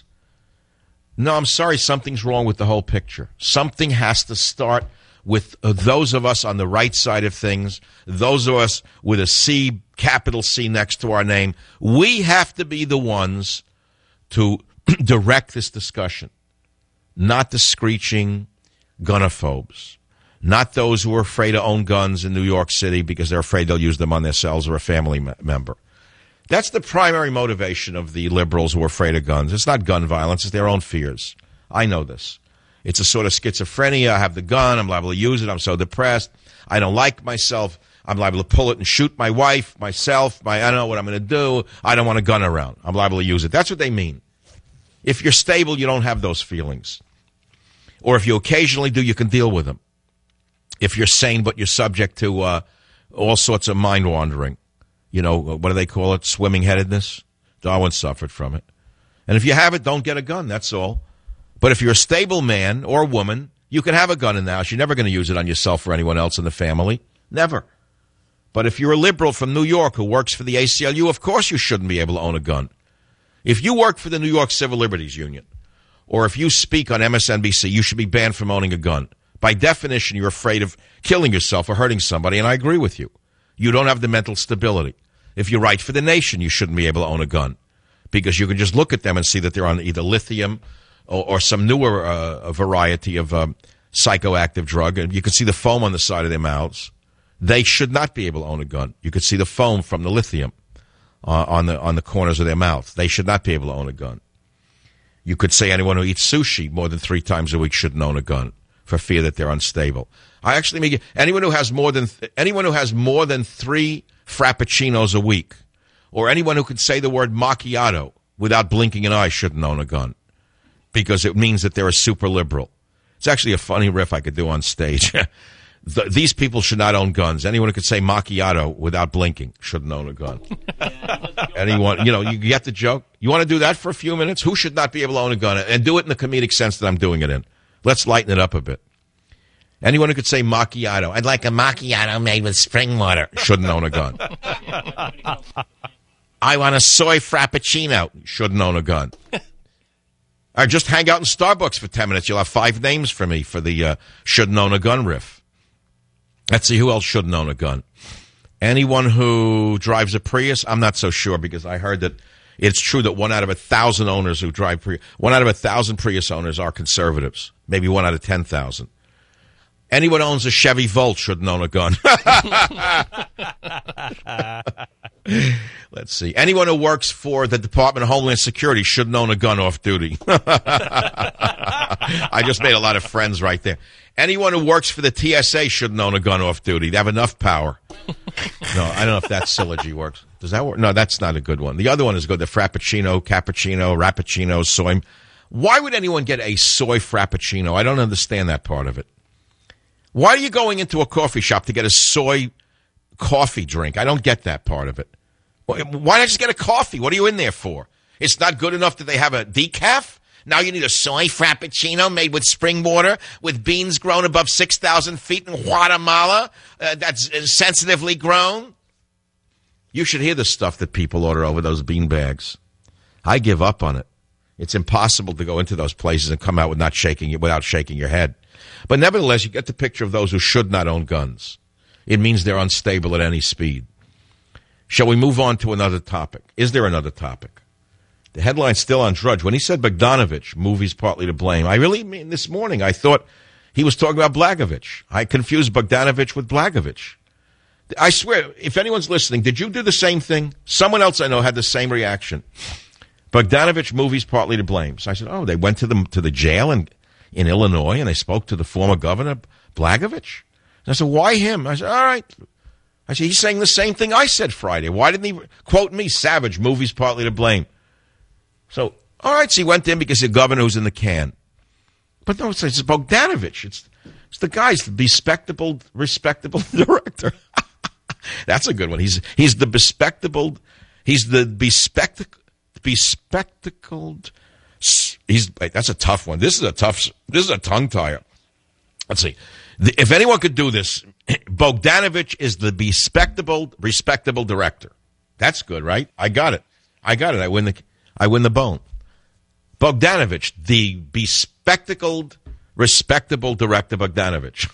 No, I'm sorry, something's wrong with the whole picture. Something has to start with uh, those of us on the right side of things, those of us with a C, capital C next to our name. We have to be the ones to direct this discussion, not the screeching gunophobes, not those who are afraid to own guns in New York City because they're afraid they'll use them on themselves or a family me- member. That's the primary motivation of the liberals who are afraid of guns. It's not gun violence. It's their own fears. I know this. It's a sort of schizophrenia. I have the gun. I'm liable to use it. I'm so depressed. I don't like myself. I'm liable to pull it and shoot my wife, myself. My, I don't know what I'm going to do. I don't want a gun around. I'm liable to use it. That's what they mean. If you're stable, you don't have those feelings. Or if you occasionally do, you can deal with them. If you're sane, but you're subject to uh, all sorts of mind wandering. You know, what do they call it? Swimming-headedness? Darwin suffered from it. And if you have it, don't get a gun. That's all. But if you're a stable man or woman, you can have a gun in the house. You're never going to use it on yourself or anyone else in the family. Never. But if you're a liberal from New York who works for the A C L U, of course you shouldn't be able to own a gun. If you work for the New York Civil Liberties Union, or if you speak on M S N B C, you should be banned from owning a gun. By definition, you're afraid of killing yourself or hurting somebody, and I agree with you. You don't have the mental stability. If you write for the Nation, you shouldn't be able to own a gun because you can just look at them and see that they're on either lithium or, or some newer uh, variety of um, psychoactive drug, and you can see the foam on the side of their mouths. They should not be able to own a gun. You could see the foam from the lithium uh, on the on the corners of their mouth. They should not be able to own a gun. You could say anyone who eats sushi more than three times a week shouldn't own a gun for fear that they're unstable. I actually mean anyone who has more than th- anyone who has more than three frappuccinos a week, or anyone who can say the word macchiato without blinking an eye shouldn't own a gun. because it means that they're a super liberal. It's actually a funny riff I could do on stage. the, these people should not own guns. Anyone who could say macchiato without blinking shouldn't own a gun. Anyone, you know, you get the joke? You want to do that for a few minutes? Who should not be able to own a gun? And do it in the comedic sense that I'm doing it in. Let's lighten it up a bit. Anyone who could say macchiato, I'd like a macchiato made with spring water, shouldn't own a gun. I want a soy frappuccino, shouldn't own a gun. Or just hang out in Starbucks for ten minutes. You'll have five names for me for the uh, shouldn't own a gun riff. Let's see who else shouldn't own a gun. Anyone who drives a Prius, I'm not so sure because I heard that it's true that one out of a thousand owners who drive Prius, one out of a thousand Prius owners are conservatives. Maybe one out of ten thousand. Anyone who owns a Chevy Volt shouldn't own a gun. Let's see. Anyone who works for the Department of Homeland Security shouldn't own a gun off duty. I just made a lot of friends right there. Anyone who works for the T S A shouldn't own a gun off duty. They have enough power. No, I don't know if that syllogy works. Does that work? No, that's not a good one. The other one is good. The Frappuccino, Cappuccino, Rappuccino, soy. Why would anyone get a soy Frappuccino? I don't understand that part of it. Why are you going into a coffee shop to get a soy coffee drink? I don't get that part of it. Why not just get a coffee? What are you in there for? It's not good enough that they have a decaf? Now you need a soy frappuccino made with spring water, with beans grown above six thousand feet in Guatemala, uh, that's uh, sensitively grown? You should hear the stuff that people order over those bean bags. I give up on it. It's impossible to go into those places and come out with not shaking it, without shaking your head. But nevertheless, you get the picture of those who should not own guns. It means they're unstable at any speed. Shall we move on to another topic? Is there another topic? The headline's still on Drudge. When he said Bogdanovich, movies partly to blame, I really mean this morning, I thought he was talking about Blagojevich. I confused Bogdanovich with Blagojevich. I swear, if anyone's listening, did you do the same thing? Someone else I know had the same reaction. Bogdanovich, movies partly to blame. So I said, oh, they went to the, to the jail in, in Illinois and they spoke to the former governor, Blagojevich. And I said, why him? I said, all right. I said, he's saying the same thing I said Friday. Why didn't he quote me, Savage, movies partly to blame? So, all right, so he went in because the governor was in the can. But no, it's, it's Bogdanovich. It's, it's the guy's the bespectacled, respectable director. That's a good one. He's he's the bespectacled, he's the bespectacled, bespectacled, he's, that's a tough one. This is a tough, this is a tongue tire. Let's see. The, if anyone could do this, Bogdanovich is the bespectacled, respectable director. That's good, right? I got it. I got it. I win the, I win the bone. Bogdanovich, the bespectacled, respectable director Bogdanovich.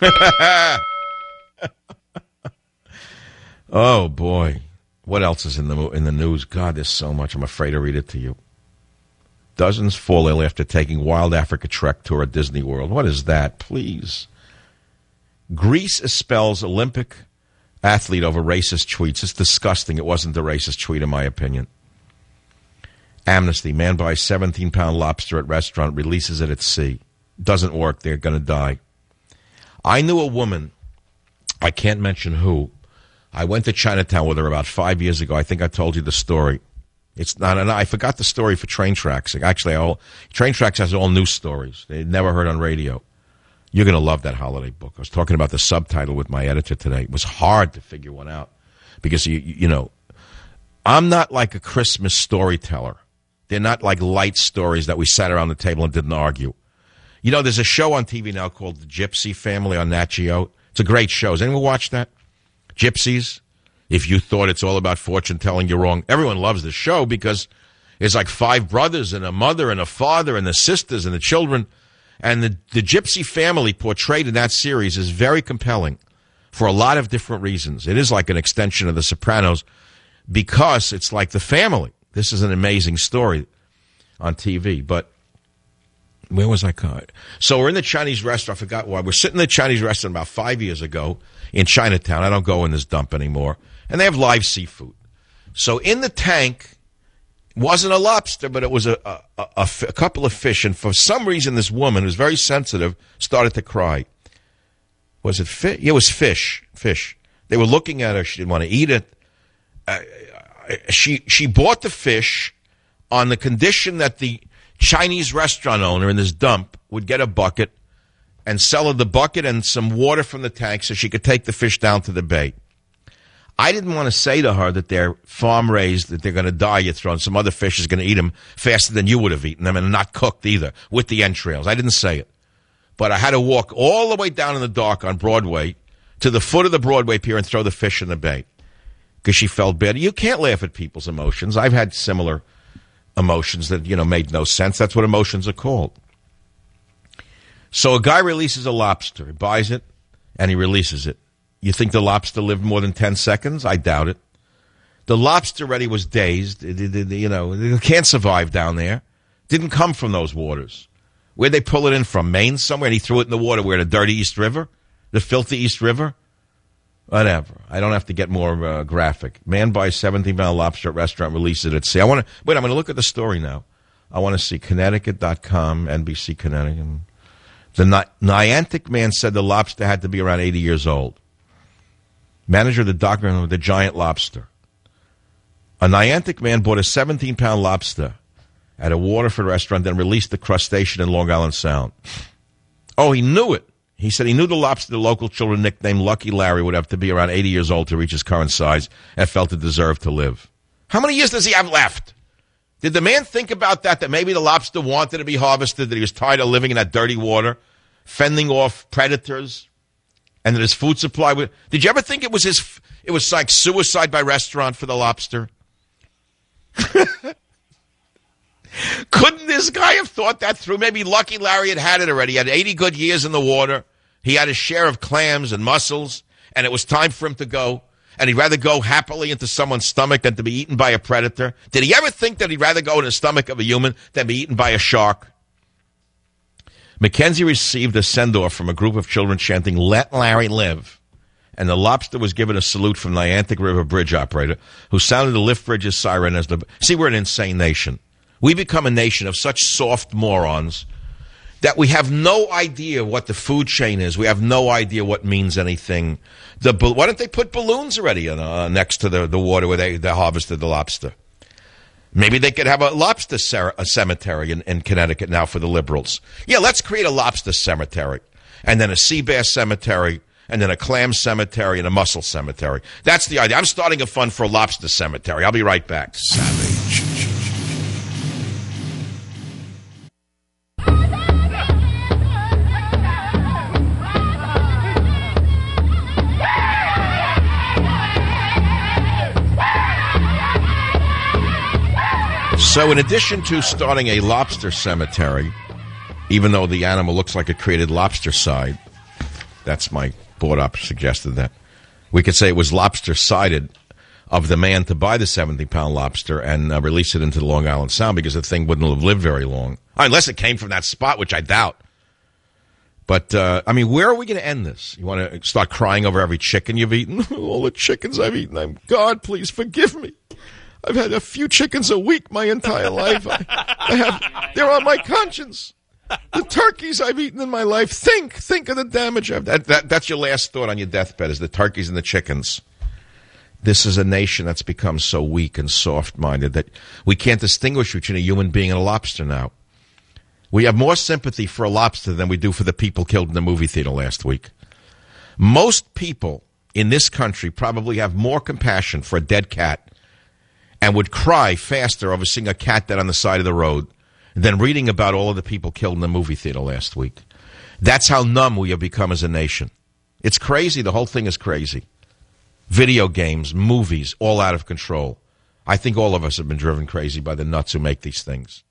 Oh, boy. What else is in the in the news? God, there's so much. I'm afraid to read it to you. Dozens fall ill after taking Wild Africa Trek tour at Disney World. What is that? Please. Greece expels Olympic athlete over racist tweets. It's disgusting. It wasn't a racist tweet, in my opinion. Amnesty. Man buys seventeen-pound lobster at restaurant, releases it at sea. Doesn't work. They're going to die. I knew a woman, I can't mention who. I went to Chinatown with her about five years ago. I think I told you the story. It's not, and I forgot the story for Train Tracks. Actually, all, Train Tracks has all news stories. They never heard on radio. You're going to love that holiday book. I was talking about the subtitle with my editor today. It was hard to figure one out because, you, you know, I'm not like a Christmas storyteller. They're not like light stories that we sat around the table and didn't argue. You know, there's a show on T V now called The Gypsy Family on Nat Geo. It's a great show. Has anyone watched that? Gypsies. If you thought it's all about fortune telling, you're wrong. Everyone loves this show because it's like five brothers and a mother and a father and the sisters and the children. And the, the Gypsy family portrayed in that series is very compelling for a lot of different reasons. It is like an extension of The Sopranos because it's like the family. This is an amazing story on T V. But where was I caught? So we're in the Chinese restaurant. I forgot why. We're sitting in the Chinese restaurant about five years ago in Chinatown. I don't go in this dump anymore. And they have live seafood. So in the tank wasn't a lobster, but it was a, a, a, a couple of fish. And for some reason, this woman who's very sensitive started to cry. Was it fish? Yeah, it was fish. Fish. They were looking at her. She didn't want to eat it. Uh, she she bought the fish on the condition that the Chinese restaurant owner in this dump would get a bucket and sell her the bucket and some water from the tank so she could take the fish down to the bay. I didn't want to say to her that they're farm-raised, that they're going to die, you throw, and some other fish is going to eat them faster than you would have eaten them, and not cooked either, with the entrails. I didn't say it. But I had to walk all the way down in the dark on Broadway to the foot of the Broadway pier and throw the fish in the bay because she felt bad. You can't laugh at people's emotions. I've had similar emotions that, you know, made no sense. That's what emotions are called. So a guy releases a lobster. He buys it, and he releases it. You think the lobster lived more than ten seconds? I doubt it. The lobster already was dazed. It, it, it, you know, it can't survive down there. Didn't come from those waters. Where'd they pull it in from? Maine somewhere? And he threw it in the water. Where? The dirty East River? The filthy East River? Whatever. I don't have to get more uh, graphic. Man buys seventeen-pound lobster at restaurant, releases it at sea. I want to, wait, I'm going to look at the story now. I want to see Connecticut dot com, N B C Connecticut. The Ni- Niantic man said the lobster had to be around eighty years old. Manager of the doctor with the giant lobster. A Niantic man bought a seventeen-pound lobster at a Waterford restaurant, then released the crustacean in Long Island Sound. Oh, he knew it. He said he knew the lobster the local children nicknamed Lucky Larry would have to be around eighty years old to reach his current size and felt it deserved to live. How many years does he have left? Did the man think about that, that maybe the lobster wanted to be harvested, that he was tired of living in that dirty water, fending off predators, and that his food supply would... Did you ever think it was his... It was like suicide by restaurant for the lobster? Couldn't this guy have thought that through? Maybe Lucky Larry had had it already. He had eighty good years in the water. He had his share of clams and mussels, and it was time for him to go. And he'd rather go happily into someone's stomach than to be eaten by a predator. Did he ever think that he'd rather go in the stomach of a human than be eaten by a shark? Mackenzie received a send-off from a group of children chanting, "Let Larry live." And the lobster was given a salute from the Niantic River bridge operator, who sounded the lift bridge's siren as the... See, we're an insane nation. We become a nation of such soft morons that we have no idea what the food chain is. We have no idea what means anything. The, why don't they put balloons already uh, next to the, the water where they, they harvested the lobster? Maybe they could have a lobster cer- a cemetery in, in Connecticut now for the liberals. Yeah, let's create a lobster cemetery, and then a sea bass cemetery, and then a clam cemetery, and a mussel cemetery. That's the idea. I'm starting a fund for a lobster cemetery. I'll be right back. Savage. So in addition to starting a lobster cemetery, even though the animal looks like it created lobster side, that's my board op suggested that, we could say it was lobster sided of the man to buy the seventy-pound lobster and uh, release it into the Long Island Sound, because the thing wouldn't have lived very long. Unless it came from that spot, which I doubt. But, uh, I mean, where are we going to end this? You want to start crying over every chicken you've eaten? All the chickens I've eaten. I'm, God, please forgive me. I've had a few chickens a week my entire life. I, I have, they're on my conscience. The turkeys I've eaten in my life. Think, think of the damage I've done. That, that, that's your last thought on your deathbed, is the turkeys and the chickens. This is a nation that's become so weak and soft-minded that we can't distinguish between a human being and a lobster now. We have more sympathy for a lobster than we do for the people killed in the movie theater last week. Most people in this country probably have more compassion for a dead cat and would cry faster over seeing a cat dead on the side of the road than reading about all of the people killed in the movie theater last week. That's how numb we have become as a nation. It's crazy. The whole thing is crazy. Video games, movies, all out of control. I think all of us have been driven crazy by the nuts who make these things.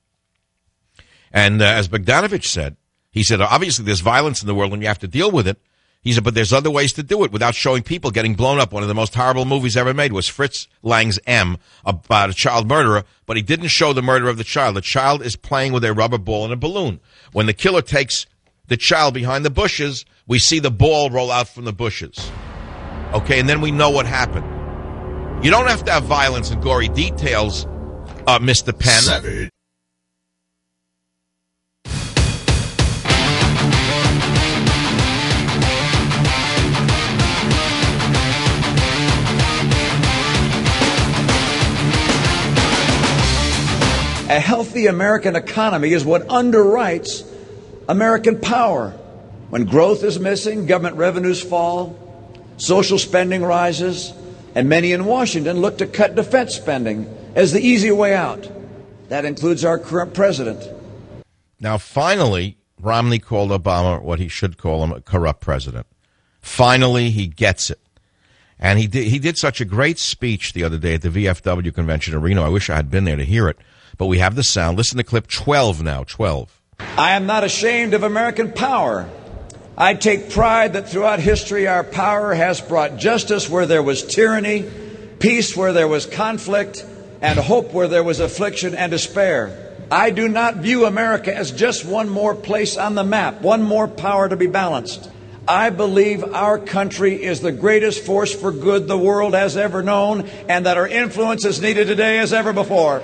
And uh, as Bogdanovich said, he said, obviously there's violence in the world and you have to deal with it. He said, but there's other ways to do it without showing people getting blown up. One of the most horrible movies ever made was Fritz Lang's M, about a child murderer, but he didn't show the murder of the child. The child is playing with a rubber ball and a balloon. When the killer takes the child behind the bushes, we see the ball roll out from the bushes. Okay, and then we know what happened. You don't have to have violence and gory details, uh, Mister Penn. Savage. A healthy American economy is what underwrites American power. When growth is missing, government revenues fall, social spending rises, and many in Washington look to cut defense spending as the easy way out. That includes our current president. Now, finally, Romney called Obama what he should call him, a corrupt president. Finally, he gets it. And he did, he did such a great speech the other day at the V F W convention in Reno. I wish I had been there to hear it. But we have the sound. Listen to clip twelve now, twelve. I am not ashamed of American power. I take pride that throughout history our power has brought justice where there was tyranny, peace where there was conflict, and hope where there was affliction and despair. I do not view America as just one more place on the map, one more power to be balanced. I believe our country is the greatest force for good the world has ever known, and that our influence is needed today as ever before.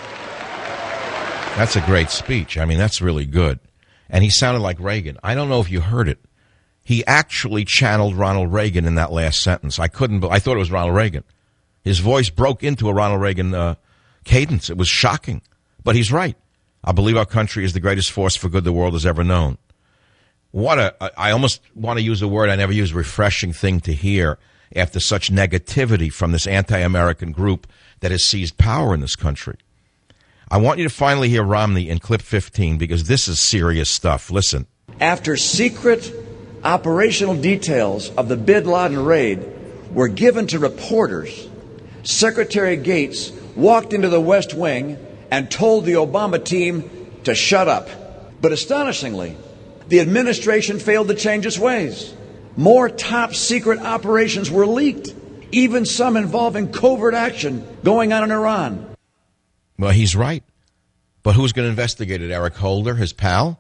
That's a great speech. I mean, that's really good. And he sounded like Reagan. I don't know if you heard it. He actually channeled Ronald Reagan in that last sentence. I couldn't, I thought it was Ronald Reagan. His voice broke into a Ronald Reagan uh, cadence. It was shocking. But he's right. I believe our country is the greatest force for good the world has ever known. What a, I almost want to use a word I never use, refreshing thing to hear after such negativity from this anti-American group that has seized power in this country. I want you to finally hear Romney in clip fifteen because this is serious stuff. Listen. After secret operational details of the Bin Laden raid were given to reporters, Secretary Gates walked into the West Wing and told the Obama team to shut up. But astonishingly, the administration failed to change its ways. More top secret operations were leaked, even some involving covert action going on in Iran. Well, he's right. But who's going to investigate it? Eric Holder, his pal?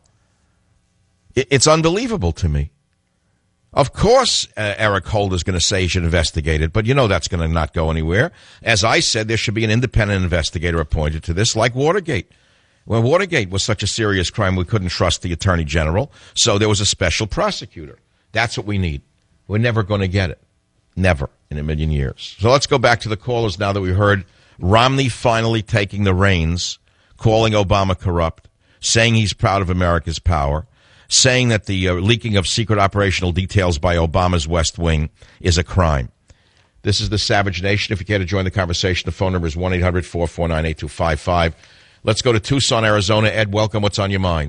It's unbelievable to me. Of course, uh, Eric Holder's going to say he should investigate it, but you know that's going to not go anywhere. As I said, there should be an independent investigator appointed to this, like Watergate. Well, Watergate was such a serious crime, we couldn't trust the Attorney General, so there was a special prosecutor. That's what we need. We're never going to get it. Never in a million years. So let's go back to the callers now that we heard Romney finally taking the reins, calling Obama corrupt, saying he's proud of America's power, saying that the uh, leaking of secret operational details by Obama's West Wing is a crime. This is the Savage Nation. If you care to join the conversation, the phone number is one eight hundred four four nine eight two five five. Let's go to Tucson, Arizona. Ed, welcome. What's on your mind?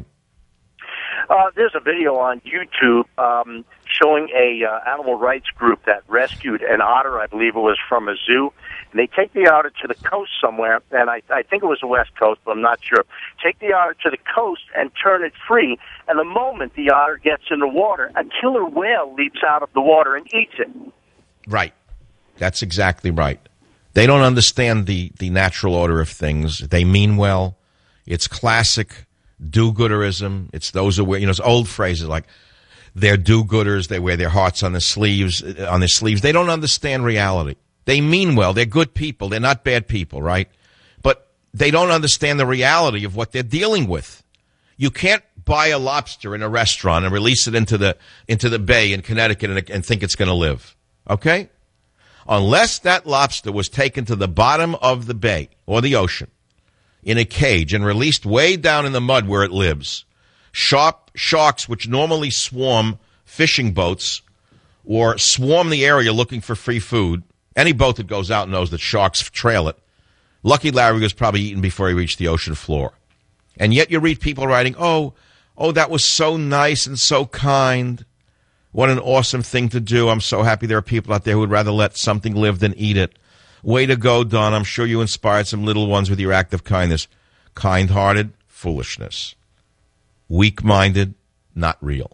Uh, there's a video on YouTube um, showing a uh, animal rights group that rescued an otter, I believe it was from a zoo. And they take the otter to the coast somewhere, and I, I think it was the West Coast, but I'm not sure. Take the otter to the coast and turn it free. And the moment the otter gets in the water, a killer whale leaps out of the water and eats it. Right. That's exactly right. They don't understand the, the natural order of things. They mean well. It's classic do-gooderism. It's those who wear, you know, it's old phrases like they're do-gooders. They wear their hearts on their sleeves. On their sleeves. They don't understand reality. They mean well. They're good people. They're not bad people, right? But they don't understand the reality of what they're dealing with. You can't buy a lobster in a restaurant and release it into the into the bay in Connecticut and, and think it's going to live, okay? Unless that lobster was taken to the bottom of the bay or the ocean in a cage and released way down in the mud where it lives, sharp sharks, which normally swarm fishing boats or swarm the area looking for free food, any boat that goes out knows that sharks trail it. Lucky Larry was probably eaten before he reached the ocean floor. And yet you read people writing, oh, oh, that was so nice and so kind. What an awesome thing to do. I'm so happy there are people out there who would rather let something live than eat it. Way to go, Don. I'm sure you inspired some little ones with your act of kindness. Kind-hearted, foolishness. Weak-minded, not real.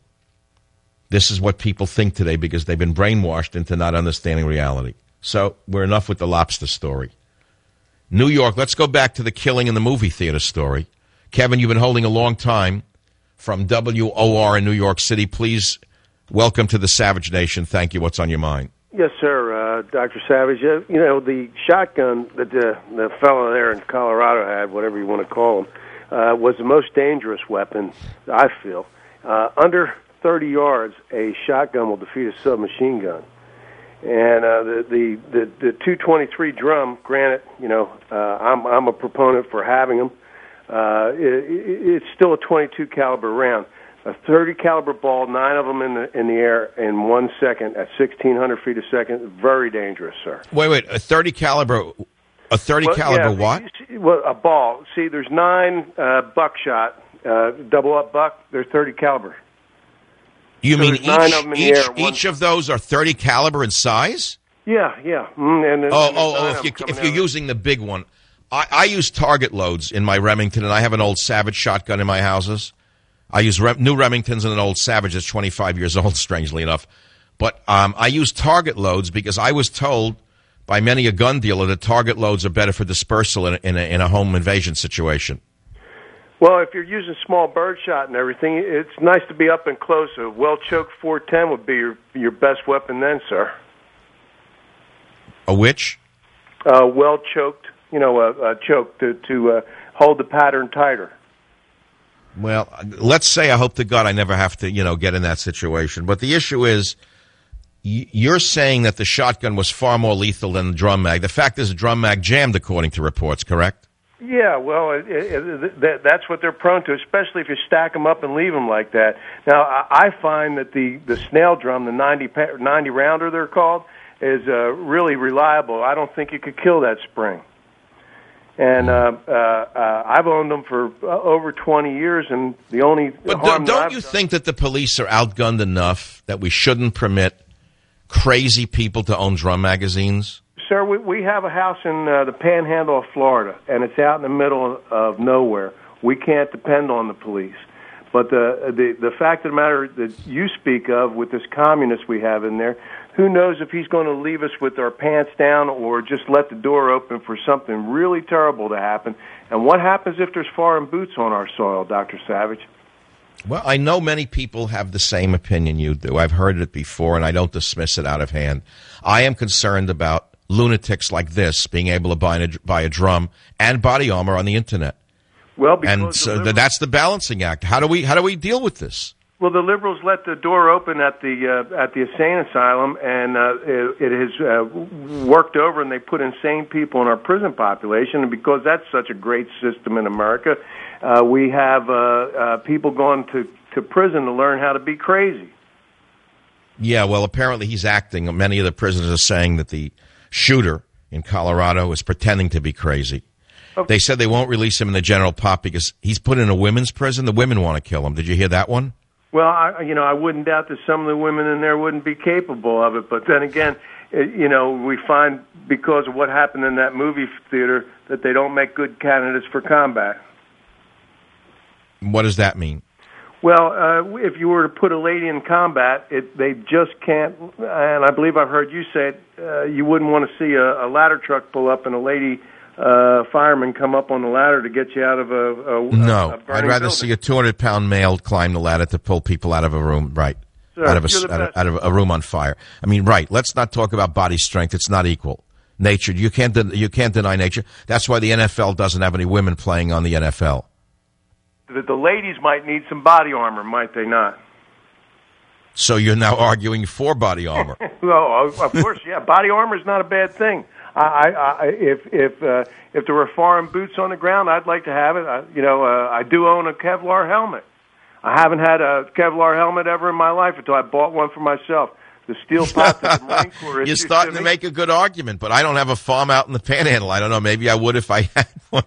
This is what people think today because they've been brainwashed into not understanding reality. So we're enough with the lobster story. New York, let's go back to the killing in the movie theater story. Kevin, you've been holding a long time from W O R in New York City. Please welcome to the Savage Nation. Thank you. What's on your mind? Yes, sir, uh, Doctor Savage. Uh, you know, the shotgun that the, the fellow there in Colorado had, whatever you want to call him, uh, was the most dangerous weapon, I feel. Uh, under thirty yards, a shotgun will defeat a submachine gun. And uh, the, the, the, the two twenty-three drum, granted, you know, uh, I'm, I'm a proponent for having them. uh, it, it's still a twenty-two caliber round. A thirty caliber ball, nine of them in the in the air in one second at sixteen hundred feet a second. Very dangerous, sir. Wait, wait, a thirty caliber, a thirty well, caliber yeah, what? See, well, a ball. See, there's nine uh, buckshot, uh, double up buck. They're thirty caliber. You so mean each nine of them in the each, air, each of those are thirty caliber in size? Yeah, yeah. Mm, and, and, oh, and oh, oh! If you if you're out. using the big one, I, I use target loads in my Remington, and I have an old Savage shotgun in my houses. I use Rem- new Remingtons and an old Savage that's twenty-five years old, strangely enough. But um, I use target loads because I was told by many a gun dealer that target loads are better for dispersal in a, in a, in a home invasion situation. Well, if you're using small birdshot and everything, it's nice to be up and close. A well-choked four ten would be your, your best weapon then, sir. A which? Uh, well-choked, you know, a, a choke to, to uh, hold the pattern tighter. Well, let's say I hope to God I never have to, you know, get in that situation. But the issue is, you're saying that the shotgun was far more lethal than the drum mag. The fact is the drum mag jammed, according to reports, correct? Yeah, well, it, it, it, that's what they're prone to, especially if you stack them up and leave them like that. Now, I find that the, the snail drum, the ninety, ninety rounder they're called, is uh, really reliable. I don't think you could kill that spring. And uh, uh, uh, I've owned them for uh, over twenty years, and the only but harm don't that you done, think that the police are outgunned enough that we shouldn't permit crazy people to own drum magazines? Sir, we, we have a house in uh, the Panhandle of Florida, and it's out in the middle of nowhere. We can't depend on the police. But the the the fact of the matter that you speak of with this communist we have in there, who knows if he's going to leave us with our pants down or just let the door open for something really terrible to happen. And what happens if there's foreign boots on our soil, Doctor Savage? Well, I know many people have the same opinion you do. I've heard it before, and I don't dismiss it out of hand. I am concerned about lunatics like this being able to buy a, buy a drum and body armor on the Internet. Well, because and so liberals, that's the balancing act. How do we how do we deal with this? Well, the liberals let the door open at the uh, at the insane asylum, and uh, it, it has uh, worked over, and they put insane people in our prison population. And because that's such a great system in America, uh, we have uh, uh, people going to, to prison to learn how to be crazy. Yeah, well, apparently he's acting. Many of the prisoners are saying that the shooter in Colorado is pretending to be crazy. Okay. They said they won't release him in the general pop because he's put in a women's prison. The women want to kill him. Did you hear that one? Well, I, you know, I wouldn't doubt that some of the women in there wouldn't be capable of it. But then again, it, you know, we find because of what happened in that movie theater that they don't make good candidates for combat. What does that mean? Well, uh, if you were to put a lady in combat, it, they just can't, and I believe I've heard you say it, uh, you wouldn't want to see a, a ladder truck pull up and a lady uh, fireman come up on the ladder to get you out of a, a No, a I'd rather building. see a two hundred pound male climb the ladder to pull people out of a room, right, Sir, out, of a, out, of, out of a room on fire. I mean, right, let's not talk about body strength. It's not equal. Nature, you can't, de- you can't deny nature. That's why the N F L doesn't have any women playing on the N F L. The, the ladies might need some body armor, might they not? So you're now arguing for body armor. Well, of course, yeah. Body armor is not a bad thing. I, I, I if if uh, if there were foreign boots on the ground, I'd like to have it. I, you know, uh, I do own a Kevlar helmet. I haven't had a Kevlar helmet ever in my life until I bought one for myself. The steel pot that the Marine Corps You're starting to, to make a good argument, but I don't have a farm out in the Panhandle. I don't know. Maybe I would if I had one.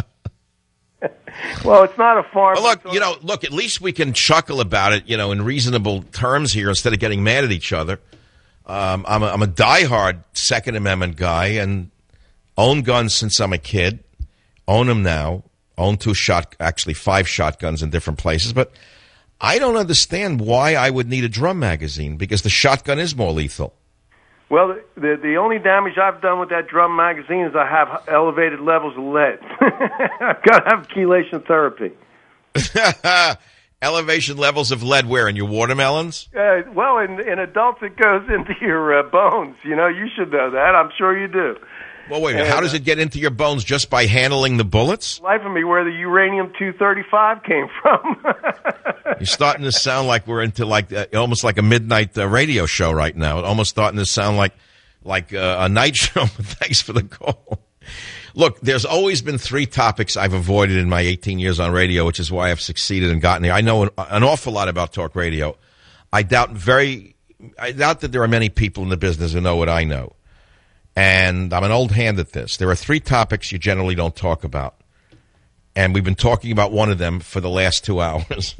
Well, it's not a farm. Well, look, you know, look, at least we can chuckle about it, you know, in reasonable terms here instead of getting mad at each other. Um, I'm, a, I'm a diehard Second Amendment guy and own guns since I'm a kid. Own them now. Own two shot, actually five shotguns in different places. But I don't understand why I would need a drum magazine because the shotgun is more lethal. Well, the the only damage I've done with that drum magazine is I have elevated levels of lead. I've got to have chelation therapy. Elevation levels of lead where? In your watermelons? Uh, well, in, in adults, it goes into your uh, bones. You know, you should know that. I'm sure you do. Well, wait a minute. How does it get into your bones? Just by handling the bullets? Life of me, where the uranium two thirty-five came from. You're starting to sound like we're into like uh, almost like a midnight uh, radio show right now. Almost starting to sound like like uh, a night show. Thanks for the call. Look, there's always been three topics I've avoided in my eighteen years on radio, which is why I've succeeded and gotten here. I know an, an awful lot about talk radio. I doubt very, I doubt that there are many people in the business who know what I know. And I'm an old hand at this. There are three topics you generally don't talk about. And we've been talking about one of them for the last two hours.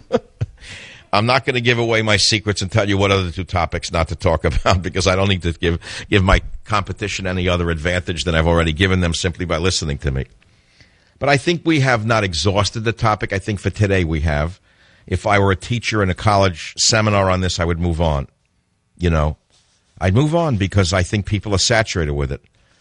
I'm not going to give away my secrets and tell you what other two topics not to talk about because I don't need to give give my competition any other advantage than I've already given them simply by listening to me. But I think we have not exhausted the topic. I think for today we have. If I were a teacher in a college seminar on this, I would move on. You know, I'd move on because I think people are saturated with it.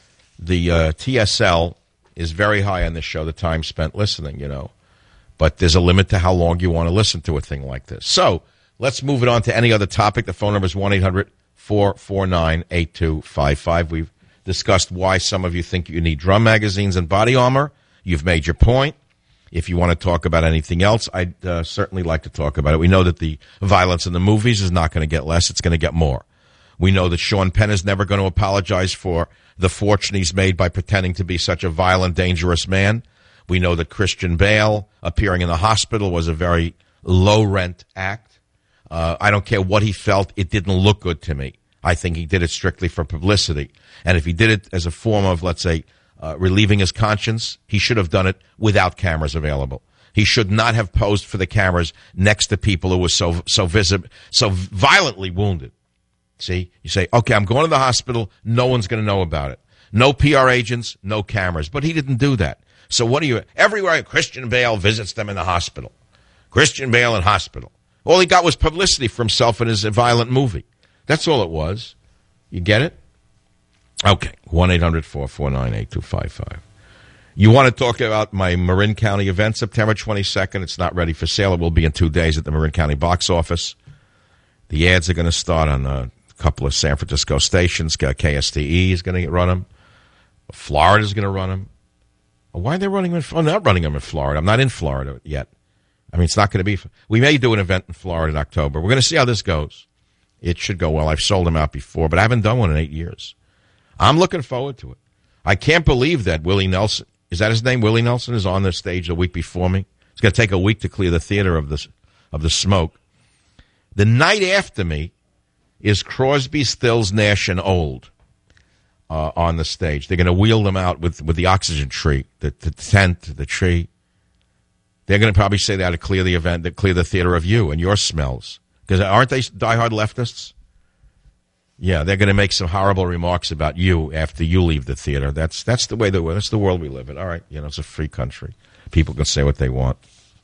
The uh, T S L is very high on this show, the time spent listening, you know. But there's a limit to how long you want to listen to a thing like this. So let's move it on to any other topic. The phone number is one eight hundred four four nine eight two five five. We've discussed why some of you think you need drum magazines and body armor. You've made your point. If you want to talk about anything else, I'd uh, certainly like to talk about it. We know that the violence in the movies is not going to get less. It's going to get more. We know that Sean Penn is never going to apologize for the fortune he's made by pretending to be such a violent, dangerous man. We know that Christian Bale appearing in the hospital was a very low-rent act. Uh, I don't care what he felt. It didn't look good to me. I think he did it strictly for publicity. And if he did it as a form of, let's say, uh, relieving his conscience, he should have done it without cameras available. He should not have posed for the cameras next to people who were so so visible, so violently wounded. See, you say, okay, I'm going to the hospital. No one's going to know about it. No P R agents, no cameras. But he didn't do that. So what do you, everywhere Christian Bale visits them in the hospital. Christian Bale in hospital. All he got was publicity for himself in his violent movie. That's all it was. You get it? Okay, one eight hundred four four nine eight two five five. You want to talk about my Marin County event, September twenty-second. It's not ready for sale. It will be in two days at the Marin County box office. The ads are going to start on a couple of San Francisco stations. K S T E is going to run them. Florida is going to run them. Why are they running them? In, oh, not running them in Florida. I'm not in Florida yet. I mean, it's not going to be. We may do an event in Florida in October. We're going to see how this goes. It should go well. I've sold them out before, but I haven't done one in eight years. I'm looking forward to it. I can't believe that Willie Nelson, is that his name? Willie Nelson is on the stage a week before me. It's going to take a week to clear the theater of the, of the smoke. The night after me is Crosby, Stills, Nash, and Old. Uh, on the stage. They're going to wheel them out with, with the oxygen tree, the, the tent, the tree. They're going to probably say they ought to clear the event, to clear the theater of you and your smells. Because aren't they diehard leftists? Yeah, they're going to make some horrible remarks about you after you leave the theater. That's that's the way the that's the world we live in. All right, you know, it's a free country. People can say what they want.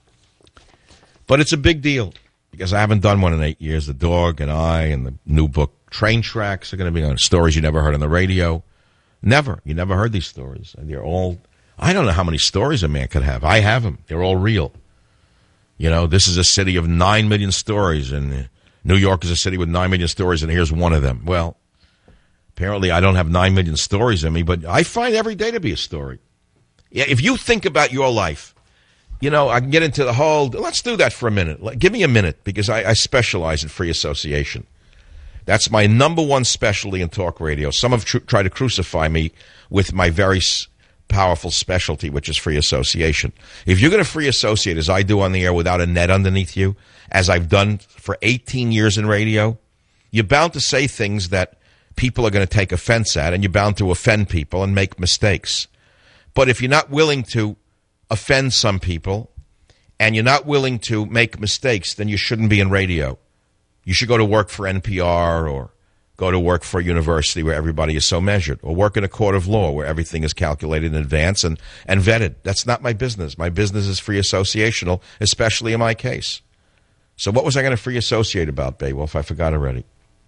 But it's a big deal because I haven't done one in eight years. The dog and I and the new book, Train Tracks, are going to be on stories you never heard on the radio. Never. You never heard these stories. And they're all, I don't know how many stories a man could have. I have them. They're all real. You know, this is a city of nine million stories, and New York is a city with nine million stories, and here's one of them. Well, apparently I don't have nine million stories in me, but I find every day to be a story. Yeah, if you think about your life, you know, I can get into the whole, let's do that for a minute. Give me a minute, because I, I specialize in free association. That's my number one specialty in talk radio. Some have tr- tried to crucify me with my very s- powerful specialty, which is free association. If you're going to free associate, as I do on the air, without a net underneath you, as I've done for eighteen years in radio, you're bound to say things that people are going to take offense at, and you're bound to offend people and make mistakes. But if you're not willing to offend some people, and you're not willing to make mistakes, then you shouldn't be in radio. You should go to work for N P R, or go to work for a university where everybody is so measured, or work in a court of law where everything is calculated in advance and, and vetted. That's not my business. My business is free associational, especially in my case. So what was I going to free associate about, Beowulf? I forgot already.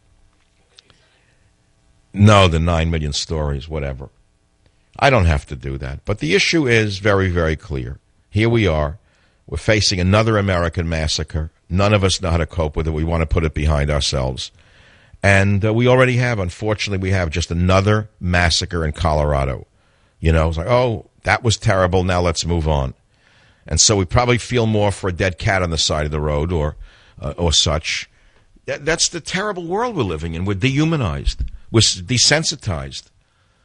No, the nine million stories, whatever. I don't have to do that. But the issue is very, very clear. Here we are. We're facing another American massacre. None of us know how to cope with it. We want to put it behind ourselves. And uh, we already have, unfortunately, we have just another massacre in Colorado. You know, it's like, oh, that was terrible. Now let's move on. And so we probably feel more for a dead cat on the side of the road or uh, or such. That, that's the terrible world we're living in. We're dehumanized. We're desensitized.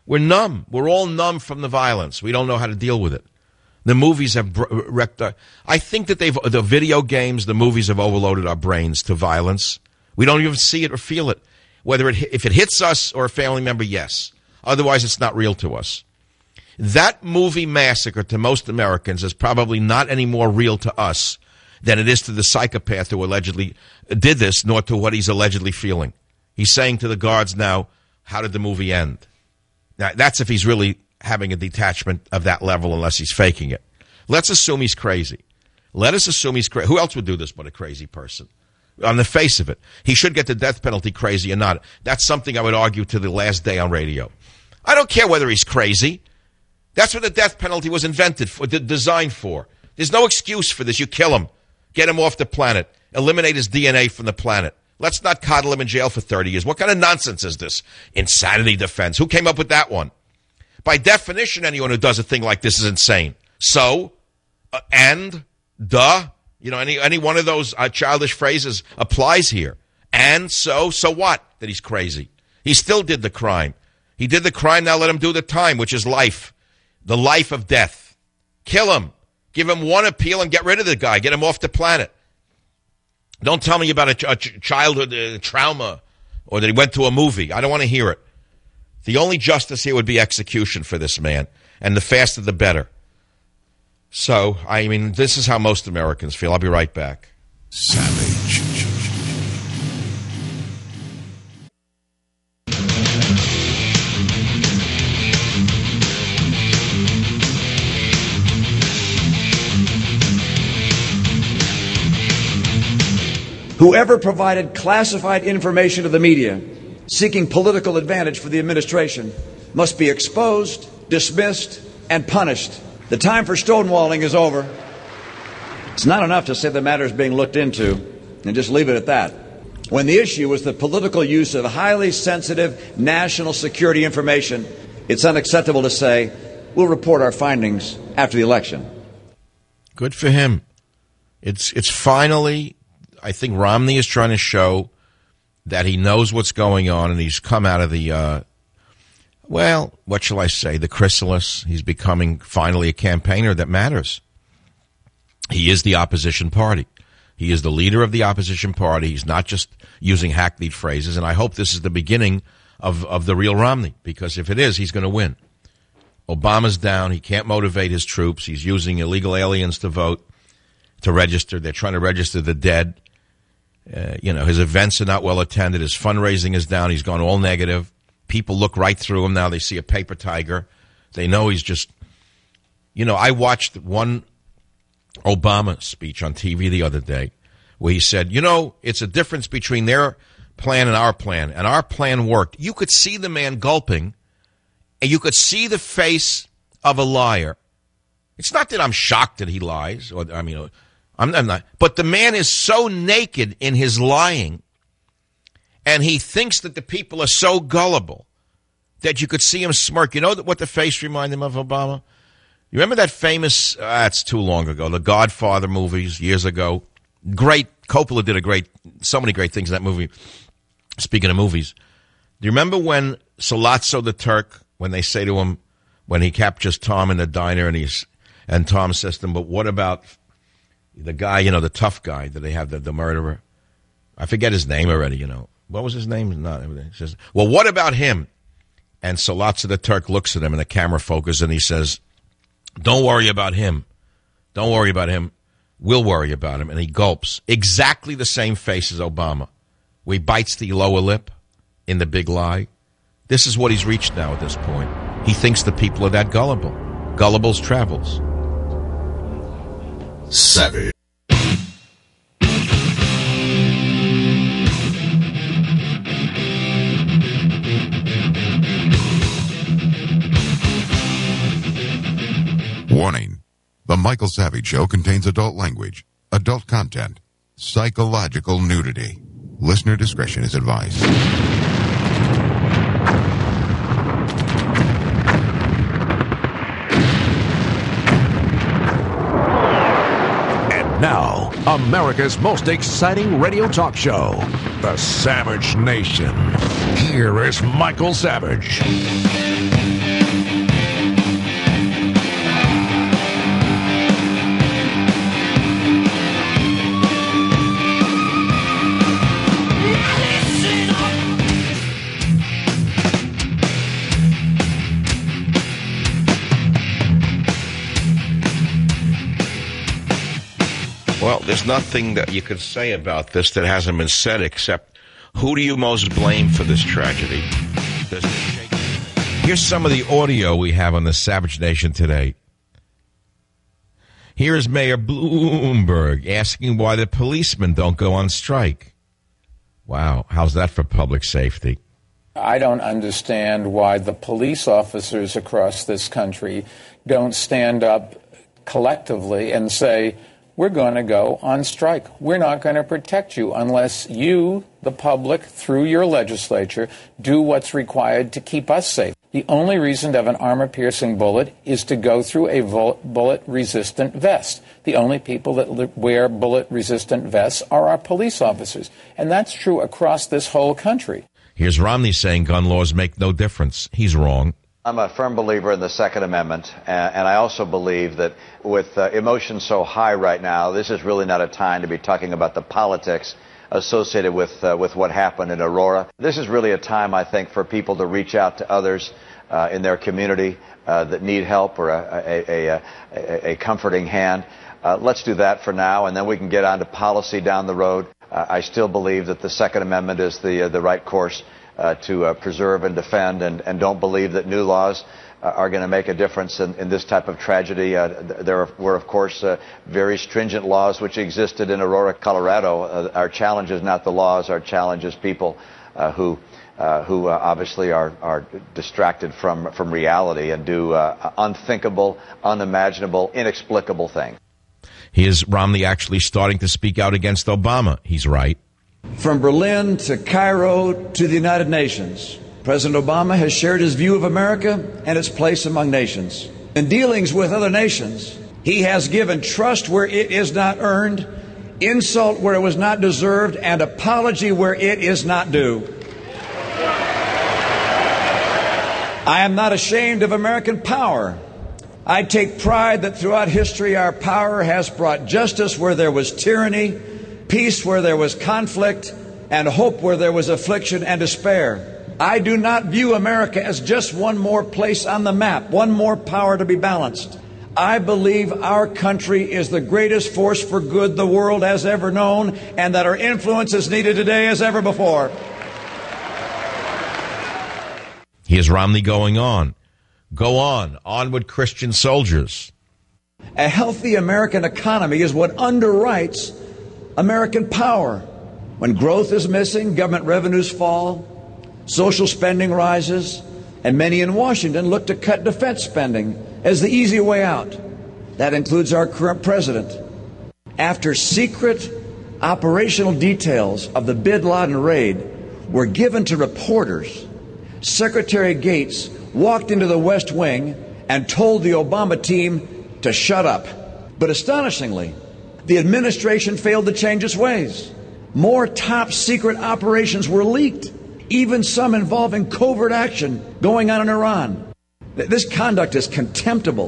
We're numb. We're all numb from the violence. We don't know how to deal with it. The movies have wrecked our... I think that they've... The video games, the movies have overloaded our brains to violence. We don't even see it or feel it. Whether it... If it hits us or a family member, yes. Otherwise, it's not real to us. That movie massacre to most Americans is probably not any more real to us than it is to the psychopath who allegedly did this, nor to what he's allegedly feeling. He's saying to the guards now, how did the movie end? Now, that's if he's really having a detachment of that level, unless he's faking it. Let's assume he's crazy. Let us assume he's crazy. Who else would do this but a crazy person? On the face of it. He should get the death penalty, crazy or not. That's something I would argue to the last day on radio. I don't care whether he's crazy. That's what the death penalty was invented for, designed for. There's no excuse for this. You kill him. Get him off the planet. Eliminate his D N A from the planet. Let's not coddle him in jail for thirty years. What kind of nonsense is this? Insanity defense. Who came up with that one? By definition, anyone who does a thing like this is insane. So, uh, and, duh, you know, any any one of those uh, childish phrases applies here. And, so, so what? That he's crazy. He still did the crime. He did the crime, now let him do the time, which is life. The life of death. Kill him. Give him one appeal and get rid of the guy. Get him off the planet. Don't tell me about a, ch- a ch- childhood uh, trauma or that he went to a movie. I don't want to hear it. The only justice here would be execution for this man, and the faster the better. So, I mean, this is how most Americans feel. I'll be right back. Savage. Whoever provided classified information to the media seeking political advantage for the administration must be exposed, dismissed, and punished. The time for stonewalling is over. It's not enough to say the matter is being looked into and just leave it at that. When the issue was the political use of highly sensitive national security information, it's unacceptable to say, we'll report our findings after the election. Good for him. It's it's finally... I think Romney is trying to show that he knows what's going on, and he's come out of the, uh, well, what shall I say, the chrysalis. He's becoming finally a campaigner that matters. He is the opposition party. He is the leader of the opposition party. He's not just using hackneyed phrases, and I hope this is the beginning of, of the real Romney, because if it is, he's going to win. Obama's down. He can't motivate his troops. He's using illegal aliens to vote, to register. They're trying to register the dead. Uh, you know, his events are not well attended. His fundraising is down. He's gone all negative. People look right through him now. They see a paper tiger. They know he's just, you know, I watched one Obama speech on T V the other day where he said, you know, it's a difference between their plan and our plan. And our plan worked. You could see the man gulping, and you could see the face of a liar. It's not that I'm shocked that he lies, or I mean, I'm, I'm not. But the man is so naked in his lying, and he thinks that the people are so gullible that you could see him smirk. You know what the face reminded him of, Obama? You remember that famous, uh, it's too long ago, the Godfather movies years ago? Great, Coppola did a great, so many great things in that movie. Speaking of movies, do you remember when Sollozzo the Turk, when they say to him, when he captures Tom in the diner, and he's, and Tom says to him, but what about the guy, you know, the tough guy that they have, the, the murderer? I forget his name already, you know. What was his name? Not everything. He says, well, what about him? And Sollozzo the Turk looks at him, and the camera focuses, and he says, don't worry about him. Don't worry about him. We'll worry about him. And he gulps. Exactly the same face as Obama. Where he bites the lower lip in the big lie. This is what he's reached now at this point. He thinks the people are that gullible. Gullible's travels. Savage. Warning. The Michael Savage Show contains adult language, adult content, psychological nudity. Listener discretion is advised. And now, America's most exciting radio talk show, The Savage Nation. Here is Michael Savage. There's nothing that you could say about this that hasn't been said except, who do you most blame for this tragedy? Does it shake? Here's some of the audio we have on the Savage Nation today. Here is Mayor Bloomberg asking why the policemen don't go on strike. Wow, how's that for public safety? I don't understand why the police officers across this country don't stand up collectively and say, we're going to go on strike. We're not going to protect you unless you, the public, through your legislature, do what's required to keep us safe. The only reason to have an armor-piercing bullet is to go through a bullet-resistant vest. The only people that wear bullet-resistant vests are our police officers. And that's true across this whole country. Here's Romney saying gun laws make no difference. He's wrong. I'm a firm believer in the Second Amendment, and I also believe that with uh, emotions so high right now, this is really not a time to be talking about the politics associated with uh, with what happened in Aurora. This is really a time, I think, for people to reach out to others uh, in their community uh, that need help or a, a, a, a, a comforting hand. Uh, let's do that for now, and then we can get on to policy down the road. Uh, I still believe that the Second Amendment is the uh, the right course uh, to uh, preserve and defend, and, and don't believe that new laws uh, are going to make a difference in, in this type of tragedy. Uh, there were, of course, uh, very stringent laws which existed in Aurora, Colorado. Uh, our challenge is not the laws. Our challenge is people uh, who uh, who uh, obviously are, are distracted from, from reality and do uh, unthinkable, unimaginable, inexplicable things. Here's Romney actually starting to speak out against Obama. He's right. From Berlin to Cairo to the United Nations, President Obama has shared his view of America and its place among nations. In dealings with other nations, he has given trust where it is not earned, insult where it was not deserved, and apology where it is not due. I am not ashamed of American power. I take pride that throughout history our power has brought justice where there was tyranny, peace where there was conflict, and hope where there was affliction and despair. I do not view America as just one more place on the map, one more power to be balanced. I believe our country is the greatest force for good the world has ever known, and that our influence is needed today as ever before. Here's Romney going on. Go on, on with Christian soldiers. A healthy American economy is what underwrites American power. When growth is missing, government revenues fall, social spending rises, and many in Washington look to cut defense spending as the easy way out. That includes our current president. After secret operational details of the Bin Laden raid were given to reporters, Secretary Gates walked into the West Wing and told the Obama team to shut up. But astonishingly, the administration failed to change its ways. More top secret operations were leaked, even some involving covert action going on in Iran. This conduct is contemptible.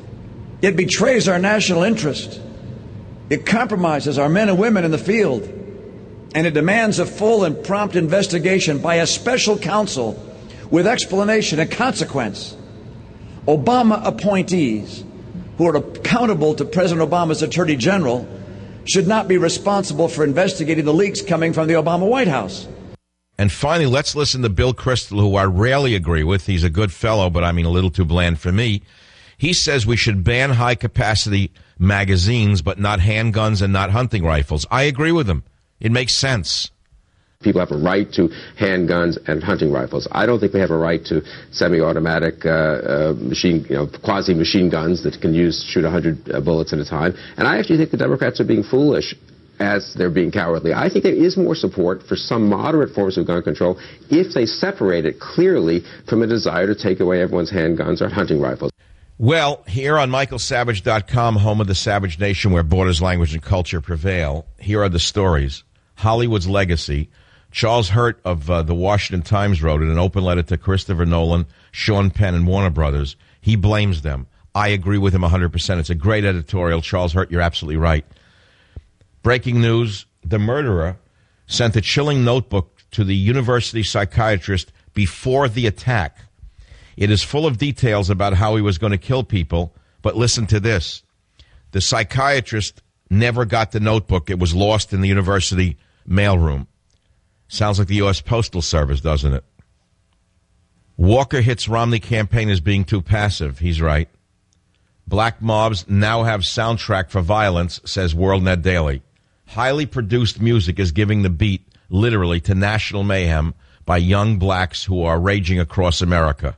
It betrays our national interest. It compromises our men and women in the field. And it demands a full and prompt investigation by a special counsel with explanation and consequence. Obama appointees who are accountable to President Obama's Attorney General should not be responsible for investigating the leaks coming from the Obama White House. And finally, let's listen to Bill Kristol, who I rarely agree with. He's a good fellow, but I mean a little too bland for me. He says we should ban high-capacity magazines, but not handguns and not hunting rifles. I agree with him. It makes sense. People have a right to handguns and hunting rifles. I don't think we have a right to semi-automatic uh, uh, machine, you know, quasi-machine guns that can use shoot one hundred uh, bullets at a time. And I actually think the Democrats are being foolish as they're being cowardly. I think there is more support for some moderate forms of gun control if they separate it clearly from a desire to take away everyone's handguns or hunting rifles. Well, here on Michael Savage dot com, home of the Savage Nation, where borders, language, and culture prevail, here are the stories. Hollywood's legacy. Charles Hurt of uh, the Washington Times wrote in an open letter to Christopher Nolan, Sean Penn, and Warner Brothers. He blames them. I agree with him one hundred percent. It's a great editorial. Charles Hurt, you're absolutely right. Breaking news, the murderer sent a chilling notebook to the university psychiatrist before the attack. It is full of details about how he was going to kill people, but listen to this. The psychiatrist never got the notebook. It was lost in the university mailroom. Sounds like the U S Postal Service, doesn't it? Walker hits Romney campaign as being too passive. He's right. Black mobs now have soundtrack for violence, says WorldNet Daily. Highly produced music is giving the beat, literally, to national mayhem by young blacks who are raging across America.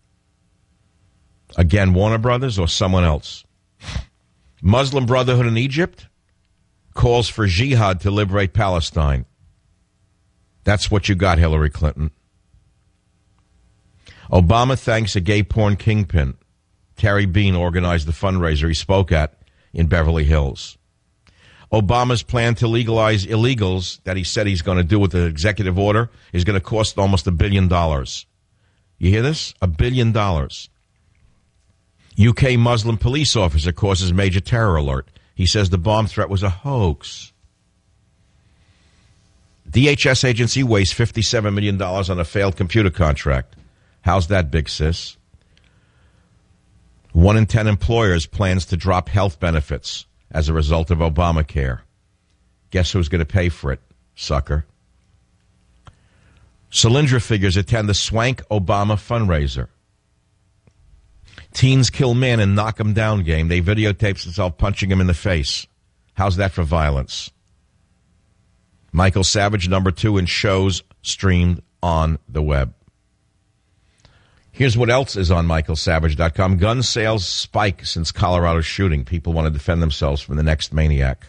Again, Warner Brothers or someone else? Muslim Brotherhood in Egypt calls for jihad to liberate Palestine. That's what you got, Hillary Clinton. Obama thanks a gay porn kingpin. Terry Bean organized the fundraiser he spoke at in Beverly Hills. Obama's plan to legalize illegals that he said he's going to do with the executive order is going to cost almost a billion dollars. You hear this? A billion dollars. U K Muslim police officer causes major terror alert. He says the bomb threat was a hoax. D H S agency wastes fifty-seven million dollars on a failed computer contract. How's that, big sis? One in ten employers plans to drop health benefits as a result of Obamacare. Guess who's going to pay for it, sucker? Solyndra figures attend the Swank Obama fundraiser. Teens kill man in knock 'em down game. They videotapes themselves punching him in the face. How's that for violence? Michael Savage, number two in shows streamed on the web. Here's what else is on michael savage dot com. Gun sales spike since Colorado shooting. People want to defend themselves from the next maniac.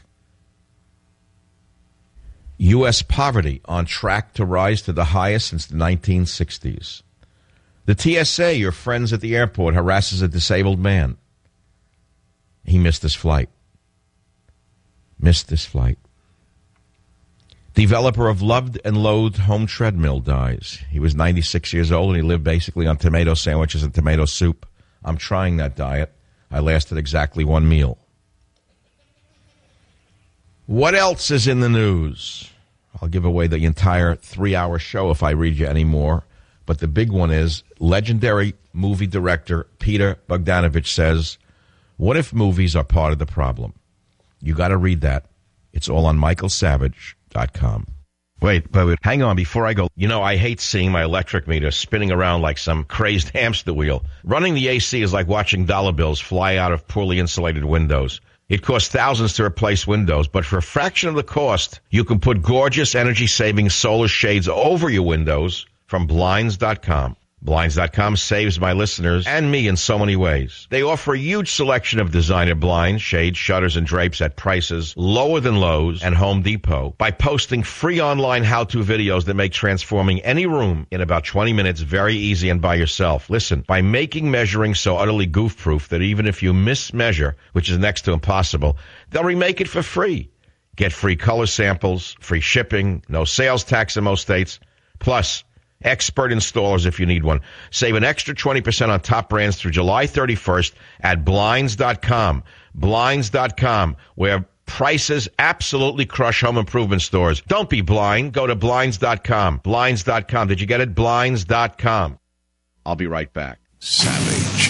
U S poverty on track to rise to the highest since the nineteen sixties. The T S A, your friends at the airport, harasses a disabled man. He missed his flight. Missed his flight. Developer of loved and loathed home treadmill dies. He was ninety-six years old, and he lived basically on tomato sandwiches and tomato soup. I'm trying that diet. I lasted exactly one meal. What else is in the news? I'll give away the entire three-hour show if I read you any more. But the big one is legendary movie director Peter Bogdanovich says, what if movies are part of the problem? You got to read that. It's all on michael savage dot com. Wait, wait, wait, hang on before I go. You know, I hate seeing my electric meter spinning around like some crazed hamster wheel. Running the A C is like watching dollar bills fly out of poorly insulated windows. It costs thousands to replace windows, but for a fraction of the cost, you can put gorgeous energy-saving solar shades over your windows from blinds dot com. blinds dot com saves my listeners and me in so many ways. They offer a huge selection of designer blinds, shades, shutters, and drapes at prices lower than Lowe's and Home Depot by posting free online how-to videos that make transforming any room in about twenty minutes very easy and by yourself. Listen, by making measuring so utterly goof-proof that even if you mismeasure, which is next to impossible, they'll remake it for free. Get free color samples, free shipping, no sales tax in most states, plus expert installers if you need one. Save an extra twenty percent on top brands through July thirty-first at blinds dot com. blinds dot com, where prices absolutely crush home improvement stores. Don't be blind. Go to blinds dot com. blinds dot com. Did you get it? blinds dot com. I'll be right back. Savage.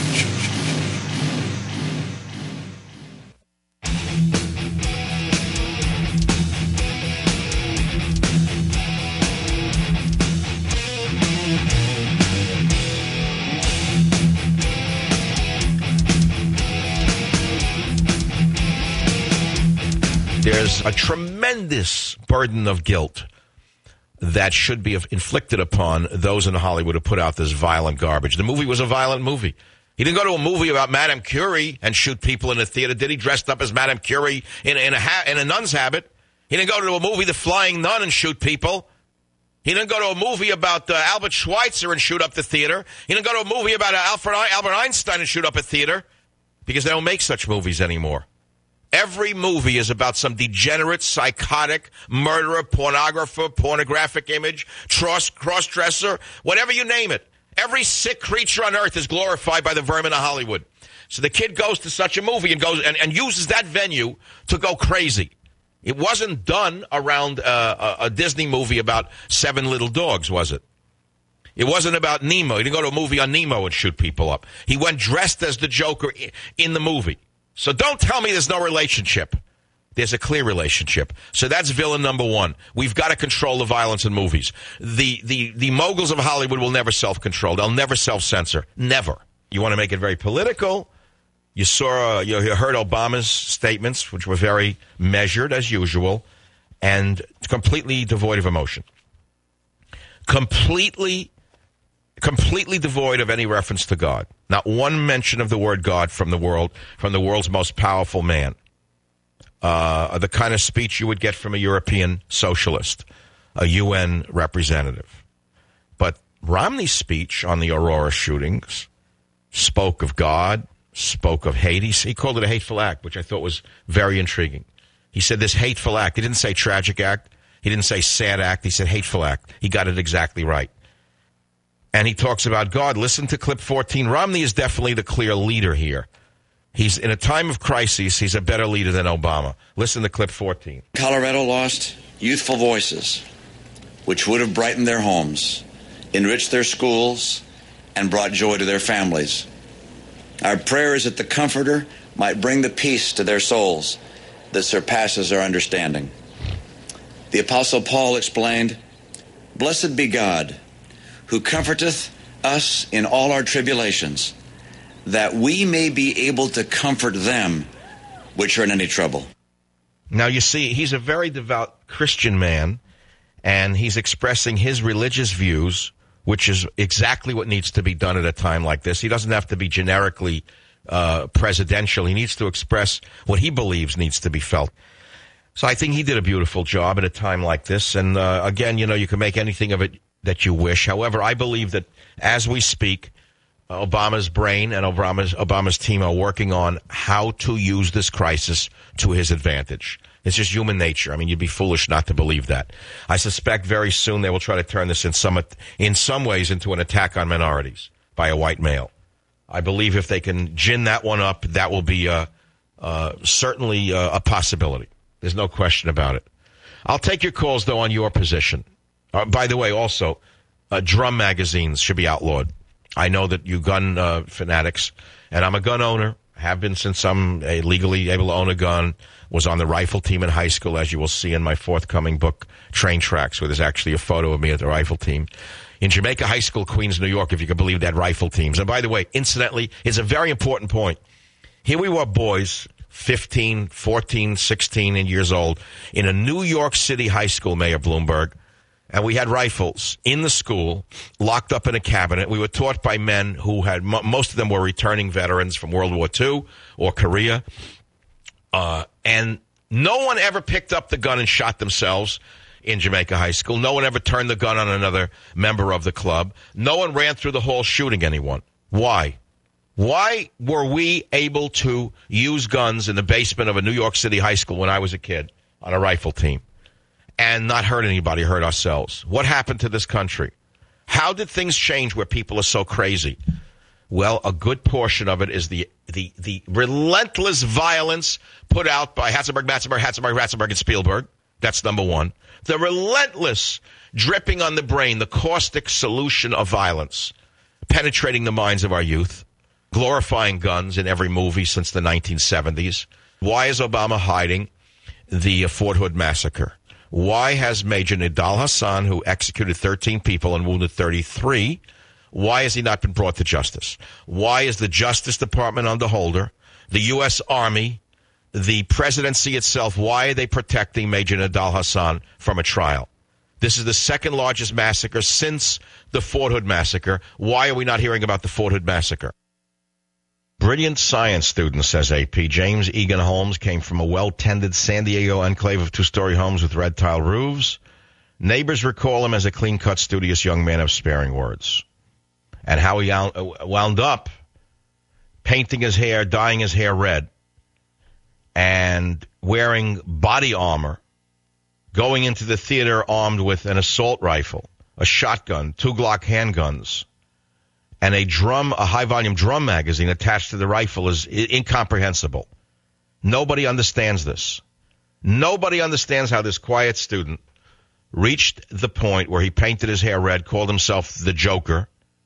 There's a tremendous burden of guilt that should be inflicted upon those in Hollywood who put out this violent garbage. The movie was a violent movie. He didn't go to a movie about Madame Curie and shoot people in a theater, did he? Dressed up as Madame Curie in, in, a, ha- in a nun's habit. He didn't go to a movie, The Flying Nun, and shoot people. He didn't go to a movie about uh, Albert Schweitzer and shoot up the theater. He didn't go to a movie about uh, Alfred I- Albert Einstein and shoot up a theater, because they don't make such movies anymore. Every movie is about some degenerate, psychotic, murderer, pornographer, pornographic image, cross, cross-dresser, whatever you name it. Every sick creature on earth is glorified by the vermin of Hollywood. So the kid goes to such a movie and goes and, and uses that venue to go crazy. It wasn't done around uh, a, a Disney movie about seven little dogs, was it? It wasn't about Nemo. He didn't go to a movie on Nemo and shoot people up. He went dressed as the Joker in the movie. So don't tell me there's no relationship There's a clear relationship. So that's villain number one. We've got to control the violence in movies. The, the, the moguls of Hollywood will never self-control. They'll never self-censor. Never. You want to make it very political? You saw, uh, you heard Obama's statements, which were very measured, as usual, and completely devoid of emotion. Completely, completely devoid of any reference to God. Not one mention of the word God from the world, from the world's most powerful man. Uh, the kind of speech you would get from a European socialist, a U N representative. But Romney's speech on the Aurora shootings spoke of God, spoke of hate. He, he called it a hateful act, which I thought was very intriguing. He said this hateful act. He didn't say tragic act. He didn't say sad act. He said hateful act. He got it exactly right. And he talks about God. Listen to clip fourteen. Romney is definitely the clear leader here. He's in a time of crisis. He's a better leader than Obama. Listen to clip fourteen. Colorado lost youthful voices, which would have brightened their homes, enriched their schools, and brought joy to their families. Our prayer is that the Comforter might bring the peace to their souls that surpasses our understanding. The Apostle Paul explained, "Blessed be God, who comforteth us in all our tribulations, that we may be able to comfort them which are in any trouble." Now, you see, he's a very devout Christian man, and he's expressing his religious views, which is exactly what needs to be done at a time like this. He doesn't have to be generically uh, presidential. He needs to express what he believes needs to be felt. So I think he did a beautiful job at a time like this. And, uh, again, you know, you can make anything of it that you wish. However, I believe that as we speak, Obama's brain and Obama's, Obama's team are working on how to use this crisis to his advantage. It's just human nature. I mean, you'd be foolish not to believe that. I suspect very soon they will try to turn this in some, in some ways into an attack on minorities by a white male. I believe if they can gin that one up, that will be uh, uh, certainly uh, a possibility. There's no question about it. I'll take your calls, though, on your position. Uh, by the way, also, uh, drum magazines should be outlawed. I know that you gun uh, fanatics, and I'm a gun owner, have been since I'm uh, legally able to own a gun, was on the rifle team in high school, as you will see in my forthcoming book, Train Tracks, where there's actually a photo of me at the rifle team. In Jamaica High School, Queens, New York, if you can believe that, rifle teams. And by the way, incidentally, it's a very important point. Here we were boys, fifteen, fourteen, sixteen years old, in a New York City high school, Mayor Bloomberg, and we had rifles in the school, locked up in a cabinet. We were taught by men who had, most of them were returning veterans from World War Two or Korea. Uh, and no one ever picked up the gun and shot themselves in Jamaica High School. No one ever turned the gun on another member of the club. No one ran through the hall shooting anyone. Why? Why were we able to use guns in the basement of a New York City high school when I was a kid on a rifle team and not hurt anybody, hurt ourselves? What happened to this country? How did things change where people are so crazy? Well, a good portion of it is the the the relentless violence put out by Hatzenberg, Matzenberg, Hatzenberg, Ratzenberg, and Spielberg. That's number one. The relentless dripping on the brain, the caustic solution of violence, penetrating the minds of our youth, glorifying guns in every movie since the nineteen seventies. Why is Obama hiding the Fort Hood massacre? Why has Major Nidal Hassan, who executed thirteen people and wounded thirty-three, why has he not been brought to justice? Why is the Justice Department under holder, the U S Army, the presidency itself, why are they protecting Major Nidal Hassan from a trial? This is the second largest massacre since the Fort Hood massacre. Why are we not hearing about the Fort Hood massacre? Brilliant science student, says A P. James Egan Holmes came from a well-tended San Diego enclave of two-story homes with red tile roofs. Neighbors recall him as a clean-cut, studious young man of sparing words. And how he wound up painting his hair, dyeing his hair red, and wearing body armor, going into the theater armed with an assault rifle, a shotgun, two Glock handguns, and a drum, a high-volume drum magazine attached to the rifle is incomprehensible. Nobody understands this. Nobody understands how this quiet student reached the point where he painted his hair red, called himself the Joker.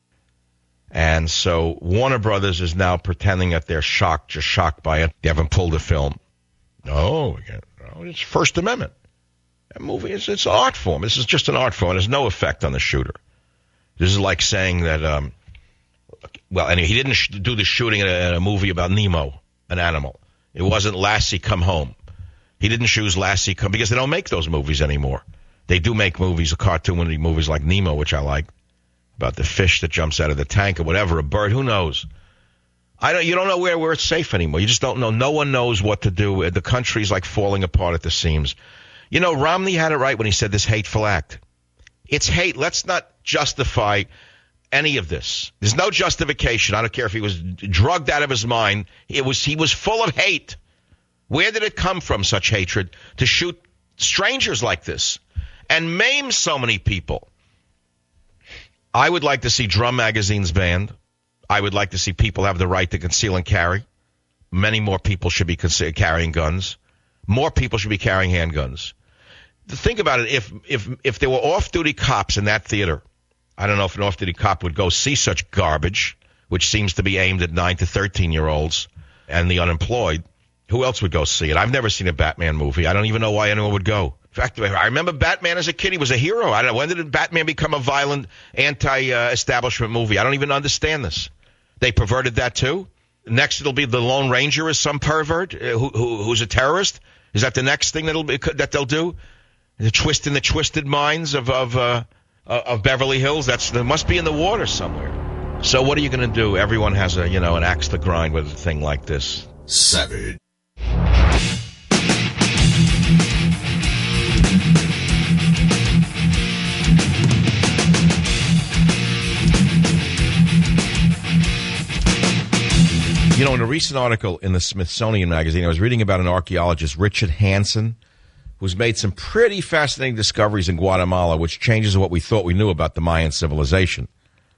And so Warner Brothers is now pretending that they're shocked, just shocked by it. They haven't pulled the film. No, we can't. know, it's First Amendment. That movie is it's an art form. This is just an art form. It has no effect on the shooter. This is like saying that, um, well, anyway, he didn't sh- do the shooting in a, in a movie about Nemo, an animal. It wasn't Lassie Come Home. He didn't choose Lassie Come, because they don't make those movies anymore. They do make movies, cartoon movies like Nemo, which I like, about the fish that jumps out of the tank or whatever, a bird, who knows? I don't. You don't know where, where it's safe anymore. You just don't know. No one knows what to do. The country's like falling apart at the seams. You know, Romney had it right when he said this hateful act. It's hate. Let's not justify any of this. There's no justification. I don't care if he was drugged out of his mind. It was he was full of hate. Where did it come from, such hatred, to shoot strangers like this and maim so many people? I would like to see drum magazines banned. I would like to see people have the right to conceal and carry. Many more people should be conce- carrying guns. More people should be carrying handguns. Think about it. If if if there were off-duty cops in that theater, I don't know if an off-duty cop would go see such garbage, which seems to be aimed at nine to thirteen-year-olds and the unemployed. Who else would go see it? I've never seen a Batman movie. I don't even know why anyone would go. In fact, I remember Batman as a kid. He was a hero. I don't know. When did Batman become a violent, anti-establishment movie? I don't even understand this. They perverted that too? Next, it'll be the Lone Ranger as some pervert who, who, who's a terrorist? Is that the next thing that'll be, that they'll do? The twist in the twisted minds of of, uh, of Beverly Hills? That's that must be in the water somewhere. So what are you going to do? Everyone has a you know an axe to grind with a thing like this. Savage. You know, in a recent article in the Smithsonian Magazine, I was reading about an archaeologist, Richard Hansen, who's made some pretty fascinating discoveries in Guatemala, which changes what we thought we knew about the Mayan civilization.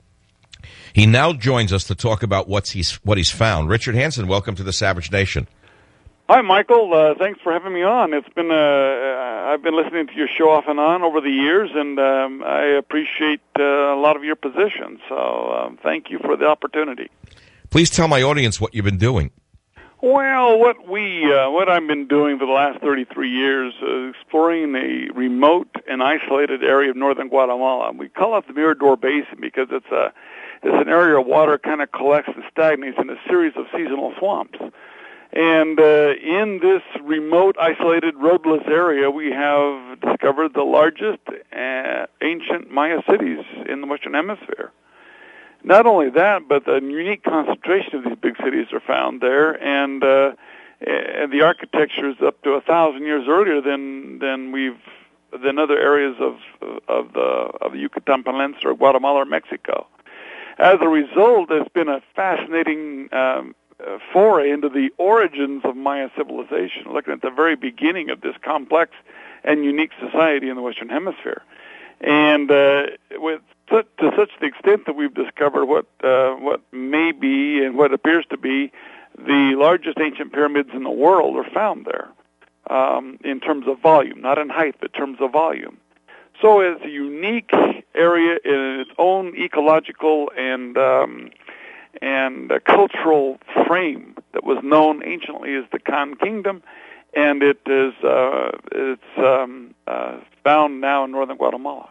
He now joins us to talk about what's he's, what he's found. Richard Hansen, welcome to the Savage Nation. Hi, Michael. Uh, thanks for having me on. It's been uh, I've been listening to your show off and on over the years, and um, I appreciate uh, a lot of your positions. So um, thank you for the opportunity. Please tell my audience what you've been doing. Well, what we, uh, what I've been doing for the last thirty-three years is exploring a remote and isolated area of northern Guatemala. We call it the Mirador Basin because it's a, it's an area of water kind of collects and stagnates in a series of seasonal swamps. And uh, in this remote, isolated, roadless area, we have discovered the largest uh, ancient Maya cities in the Western Hemisphere. Not only that, but a unique concentration of these big cities are found there, and uh, and the architecture is up to a thousand years earlier than than we've than other areas of of the of the Yucatan Peninsula, or Guatemala, or Mexico. As a result, there's been a fascinating um, foray into the origins of Maya civilization, looking at the very beginning of this complex and unique society in the Western Hemisphere, and uh, with To, to such the extent that we've discovered what uh, what may be and what appears to be the largest ancient pyramids in the world are found there, um, in terms of volume, not in height, but in terms of volume. So it's a unique area in its own ecological and um, and uh, cultural frame that was known anciently as the Khan Kingdom, and it is uh, it's um, uh, found now in northern Guatemala.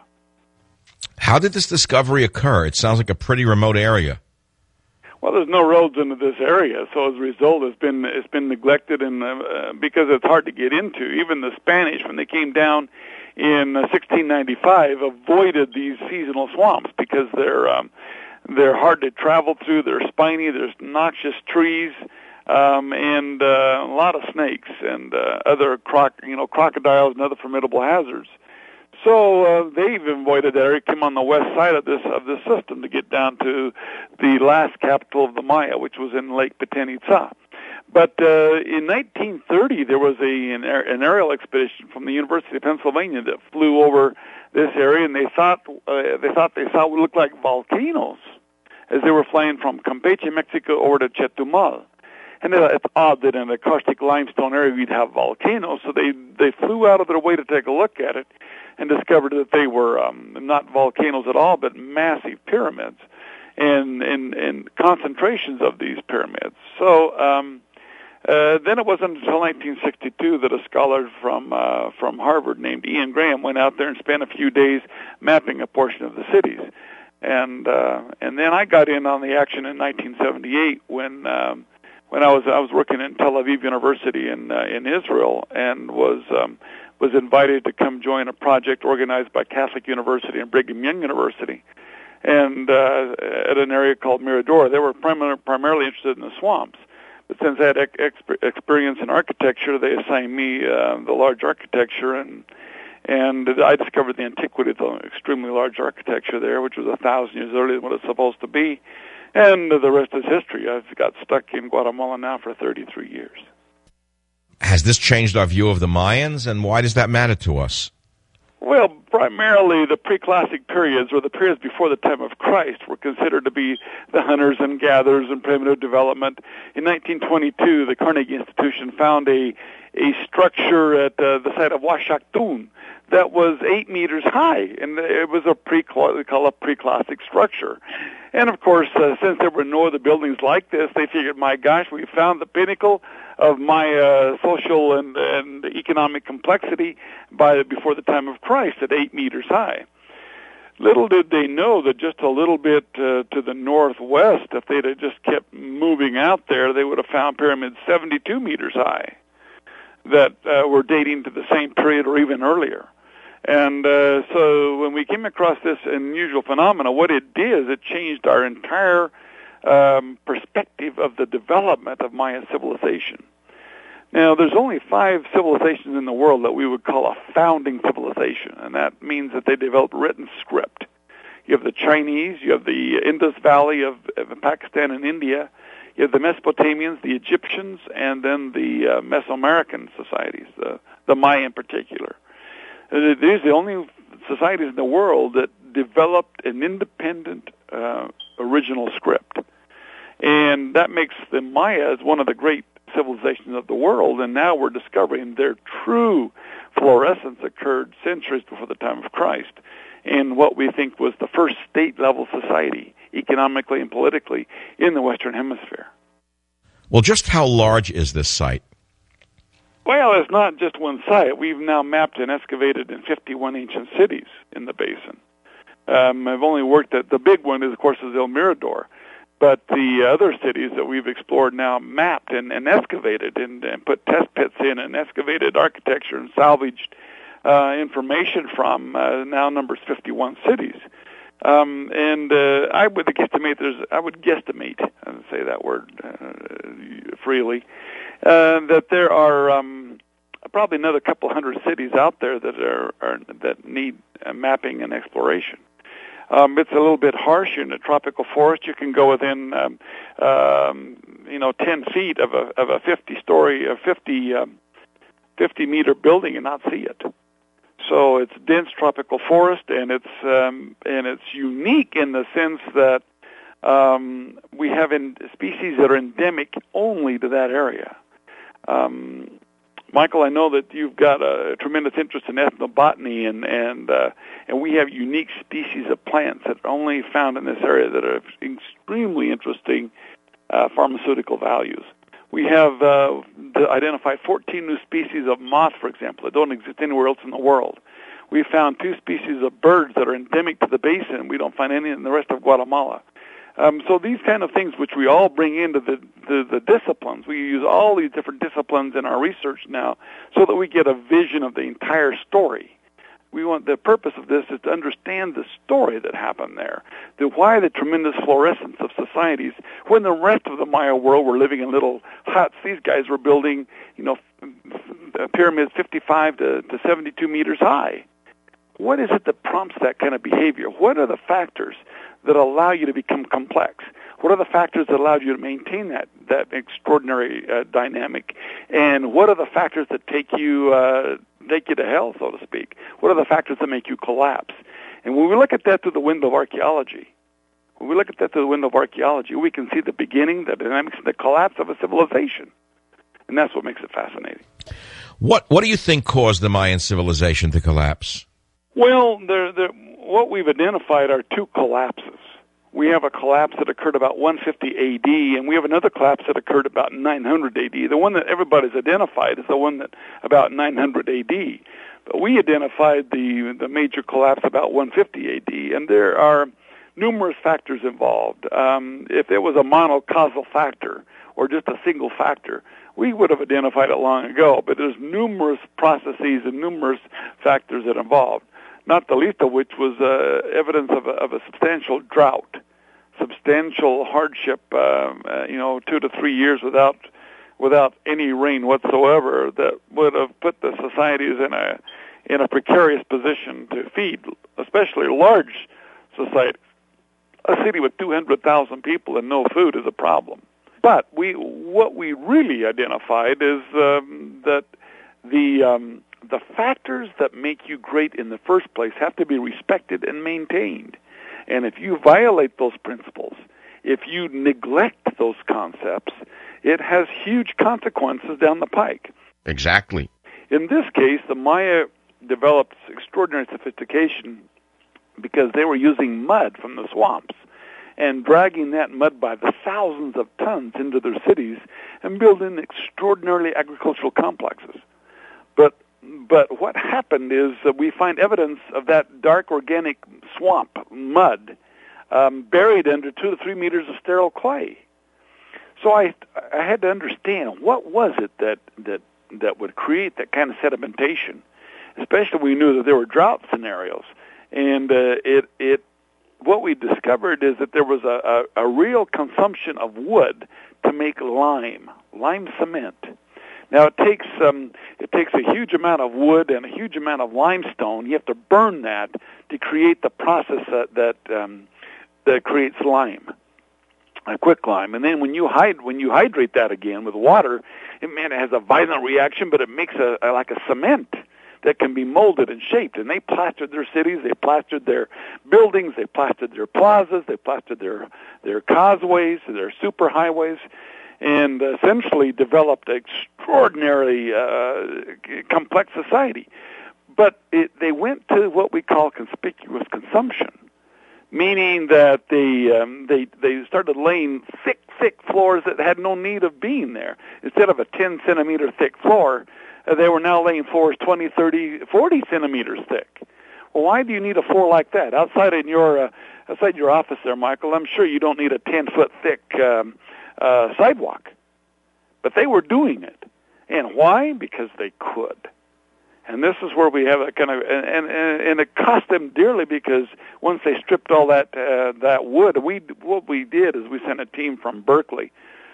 How did this discovery occur? It sounds like a pretty remote area. Well, there's no roads into this area, so as a result, it's been it's been neglected, and uh, because it's hard to get into. Even the Spanish, when they came down in uh, sixteen ninety-five, avoided these seasonal swamps because they're um, they're hard to travel through. They're spiny. There's noxious trees, um, and uh, a lot of snakes and uh, other croc you know crocodiles and other formidable hazards. So uh, they've avoided that area, came on the west side of this of this system to get down to the last capital of the Maya, which was in Lake Petén Itzá. But uh, in nineteen thirty, there was a an, an aerial expedition from the University of Pennsylvania that flew over this area, and they thought uh, they thought they saw what looked like volcanoes as they were flying from Campeche, Mexico, over to Chetumal. And it's odd that in a karstic limestone area we'd have volcanoes, so they they flew out of their way to take a look at it, and discovered that they were um, not volcanoes at all, but massive pyramids, and, and, and concentrations of these pyramids. So um, Uh, then it wasn't until nineteen sixty-two that a scholar from uh, from Harvard named Ian Graham went out there and spent a few days mapping a portion of the cities. And uh, and then I got in on the action in nineteen seventy-eight when um, when I was I was working in Tel Aviv University in uh, in Israel and was um, was invited to come join a project organized by Catholic University and Brigham Young University, and uh, at an area called Mirador. They were primar- primarily interested in the swamps. But since I had ex- experience in architecture, they assigned me uh, the large architecture, and and I discovered the antiquity of the extremely large architecture there, which was a thousand years earlier than what it's supposed to be. And the rest is history. I've got stuck in Guatemala now for thirty-three years. Has this changed our view of the Mayans, and why does that matter to us? Well, primarily the pre-classic periods, or the periods before the time of Christ, were considered to be the hunters and gatherers and primitive development. In nineteen twenty-two, the Carnegie Institution found a a structure at uh, the site of Huaxactún that was eight meters high, and it was a pre they call a pre-classic structure. And of course, uh, since there were no other buildings like this, they figured, my gosh, we found the pinnacle of my uh, social and, and economic complexity by before the time of Christ at eight meters high. Little did they know that just a little bit uh, to the northwest, if they'd have just kept moving out there, they would have found pyramids seventy-two meters high that uh, were dating to the same period or even earlier. And uh, so when we came across this unusual phenomena, what it did is it changed our entire um, perspective of the development of Maya civilization. Now, there's only five civilizations in the world that we would call a founding civilization, and that means that they developed written script. You have the Chinese, you have the Indus Valley of, of Pakistan and India, you have the Mesopotamians, the Egyptians, and then the uh, Mesoamerican societies, the, the Maya in particular. Uh, these are the only societies in the world that developed an independent uh, original script. And that makes the Mayas one of the great civilizations of the world, and now we're discovering their true fluorescence occurred centuries before the time of Christ in what we think was the first state-level society, economically and politically, in the Western Hemisphere. Well, just how large is this site? Well, it's not just one site. We've now mapped and excavated in fifty-one ancient cities in the basin. Um, I've only worked at, the big one is, of course, is El Mirador. But the other cities that we've explored now mapped and, and excavated and, and put test pits in and excavated architecture and salvaged uh, information from uh, now numbers fifty-one cities. Um, and uh, I would guesstimate there's I would guesstimate I would say that word uh, freely uh, that there are um, probably another couple hundred cities out there that are, are that need uh, mapping and exploration. Um, it's a little bit harsh in a tropical forest. You can go within, um, um, you know, ten feet of a of a fifty-story, a fifty um, fifty meter building and not see it. So it's dense tropical forest, and it's um, and it's unique in the sense that um, we have in species that are endemic only to that area. Um, Michael, I know that you've got a tremendous interest in ethnobotany, and and uh, and we have unique species of plants that are only found in this area that are extremely interesting uh, pharmaceutical values. We have uh, identified fourteen new species of moth, for example, that don't exist anywhere else in the world. We found two species of birds that are endemic to the basin. We don't find any in the rest of Guatemala. Um, so these kind of things, which we all bring into the, the, the disciplines, we use all these different disciplines in our research now so that we get a vision of the entire story. We want the purpose of this is to understand the story that happened there, the why the tremendous fluorescence of societies. When the rest of the Maya world were living in little huts, these guys were building, you know, pyramids fifty-five to, to seventy-two meters high. What is it that prompts that kind of behavior? What are the factors that allow you to become complex? What are the factors that allow you to maintain that that extraordinary uh, dynamic? And what are the factors that take you uh, take you to hell, so to speak? What are the factors that make you collapse? And when we look at that through the window of archaeology, when we look at that through the window of archaeology, we can see the beginning, the dynamics, and the collapse of a civilization. And that's what makes it fascinating. What What do you think caused the Mayan civilization to collapse? Well, there, there, what we've identified are two collapses. we have a collapse that occurred about one fifty A D, and we have another collapse that occurred about nine hundred A D. The one that everybody's identified is the one that about nine hundred A D. But we identified the the major collapse about one fifty A D, and there are numerous factors involved. Um, if it was a monocausal factor or just a single factor, we would have identified it long ago. But there's numerous processes and numerous factors that involved, not the least of which was uh, evidence of a, of a substantial drought, substantial hardship, um, uh, you know, two to three years without without any rain whatsoever that would have put the societies in a in a precarious position to feed, especially large societies. A city with two hundred thousand people and no food is a problem. But we what we really identified is um, that the um, the factors that make you great in the first place have to be respected and maintained. And if you violate those principles, if you neglect those concepts, it has huge consequences down the pike. Exactly. In this case, the Maya developed extraordinary sophistication because they were using mud from the swamps and dragging that mud by the thousands of tons into their cities and building extraordinarily agricultural complexes. But but what happened is that we find evidence of that dark organic swamp mud um, buried under two to three meters of sterile clay. So I I had to understand what was it that that that would create that kind of sedimentation, especially we knew that there were drought scenarios, and uh, it it what we discovered is that there was a, a, a real consumption of wood to make lime, lime cement. Now it takes um, it takes a huge amount of wood and a huge amount of limestone. You have to burn that to create the process that that, um, that creates lime, a quick lime. And then when you hyd- when you hydrate that again with water, it man it has a violent reaction, but it makes a, a like a cement that can be molded and shaped. And they plastered their cities, they plastered their buildings, they plastered their plazas, they plastered their their causeways, their superhighways, and essentially developed an extraordinarily uh, complex society. But it, they went to what we call conspicuous consumption, meaning that they um, they they started laying thick, thick floors that had no need of being there. Instead of a ten centimeter thick floor, uh, they were now laying floors twenty, thirty, forty centimeters thick. Well, why do you need a floor like that? Outside in your uh, outside your office there, Michael, I'm sure you don't need a ten foot thick um, uh, sidewalk. But they were doing it. And why? Because they could. And this is where we have a kind of, and, and, and it cost them dearly because once they stripped all that uh, that wood, we what we did is we sent a team from Berkeley,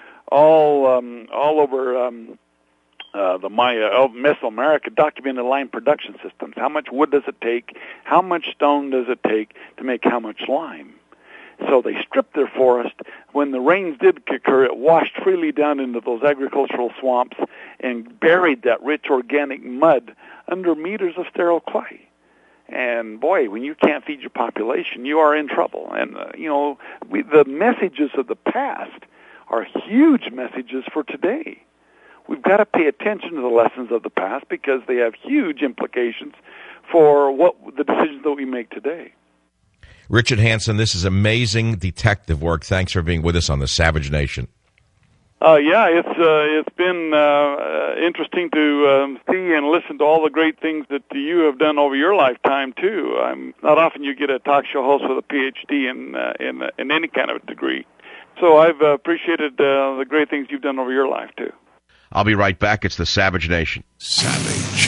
all um, all over um, uh, the Maya, oh, Mesoamerica, documented lime production systems. How much wood does it take? How much stone does it take to make how much lime? So they stripped their forest. When the rains did occur, it washed freely down into those agricultural swamps and buried that rich organic mud under meters of sterile clay. And boy, when you can't feed your population, you are in trouble. And, uh, you know, we, the messages of the past are huge messages for today. We've got to pay attention to the lessons of the past because they have huge implications for what the decisions that we make today. Richard Hansen, this is amazing detective work. Thanks for being with us on the Savage Nation. Uh, yeah, it's uh, it's been uh, interesting to um, see and listen to all the great things that you have done over your lifetime too. I'm not often you get a talk show host with a P H D in uh, in in any kind of degree. So I've uh, appreciated uh, the great things you've done over your life too. I'll be right back. It's the Savage Nation. Savage.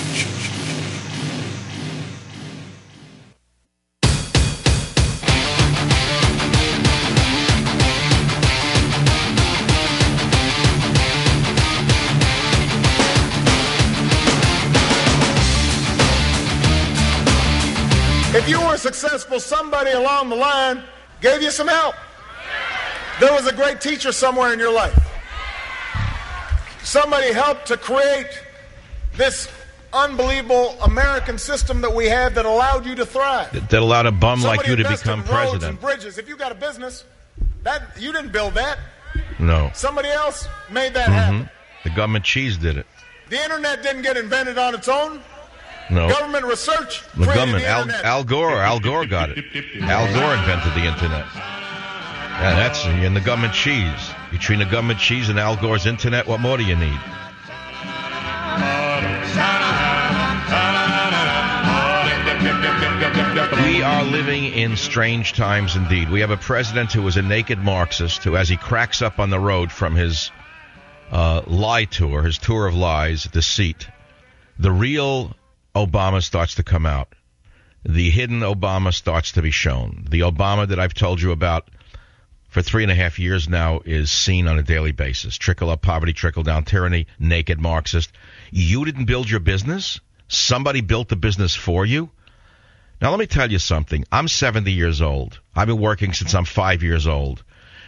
If you were successful, somebody along the line gave you some help. There was a great teacher somewhere in your life. Somebody helped to create this unbelievable American system that we have that allowed you to thrive. That allowed a bum Somebody like you to invested become in roads president. and bridges. If you got a business, that you didn't build that. No. Somebody else made that Mm-hmm. happen. The government cheese did it. The internet didn't get invented on its own. No. Government research The created government. the Al, internet. Al Gore. Al Gore got it. Al Gore invented the internet. Yeah, that's in the government cheese. Between the government cheese and Al Gore's internet, what more do you need? We are living in strange times indeed. We have a president who is a naked Marxist who, as he cracks up on the road from his uh, lie tour, his tour of lies, deceit, the real Obama starts to come out. The hidden Obama starts to be shown. The Obama that I've told you about for three and a half years now is seen on a daily basis. Trickle up poverty, trickle down tyranny, naked Marxist. You didn't build your business? Somebody built the business for you? Now, let me tell you something. I'm seventy years old. I've been working since I'm five years old.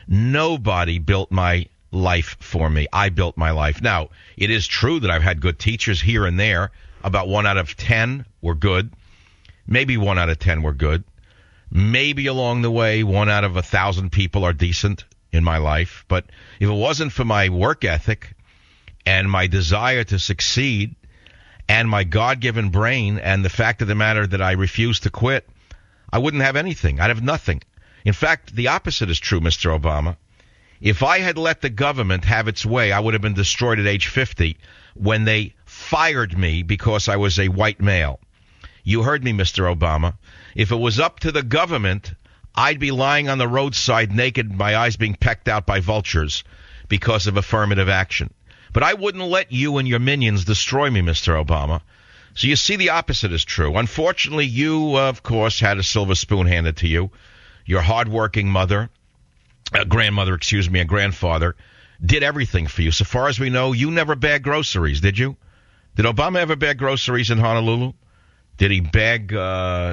Nobody built my life for me. I built my life. Now, it is true that I've had good teachers here and there. About one out of ten were good. Maybe one out of ten were good. Maybe along the way, one out of a thousand people are decent in my life. But if it wasn't for my work ethic and my desire to succeed and my God-given brain and the fact of the matter that I refuse to quit, I wouldn't have anything. I'd have nothing. In fact, the opposite is true, Mister Obama. If I had let the government have its way, I would have been destroyed at age fifty when they fired me because I was a white male. You heard me, Mister Obama. If it was up to the government, I'd be lying on the roadside naked, my eyes being pecked out by vultures because of affirmative action. But I wouldn't let you and your minions destroy me, Mister Obama. So you see, the opposite is true. Unfortunately, you, uh, of course, had a silver spoon handed to you. Your hardworking mother, uh, grandmother, excuse me, and grandfather did everything for you. So far as we know, you never bagged groceries, did you? Did Obama ever bag groceries in Honolulu? Did he bag uh,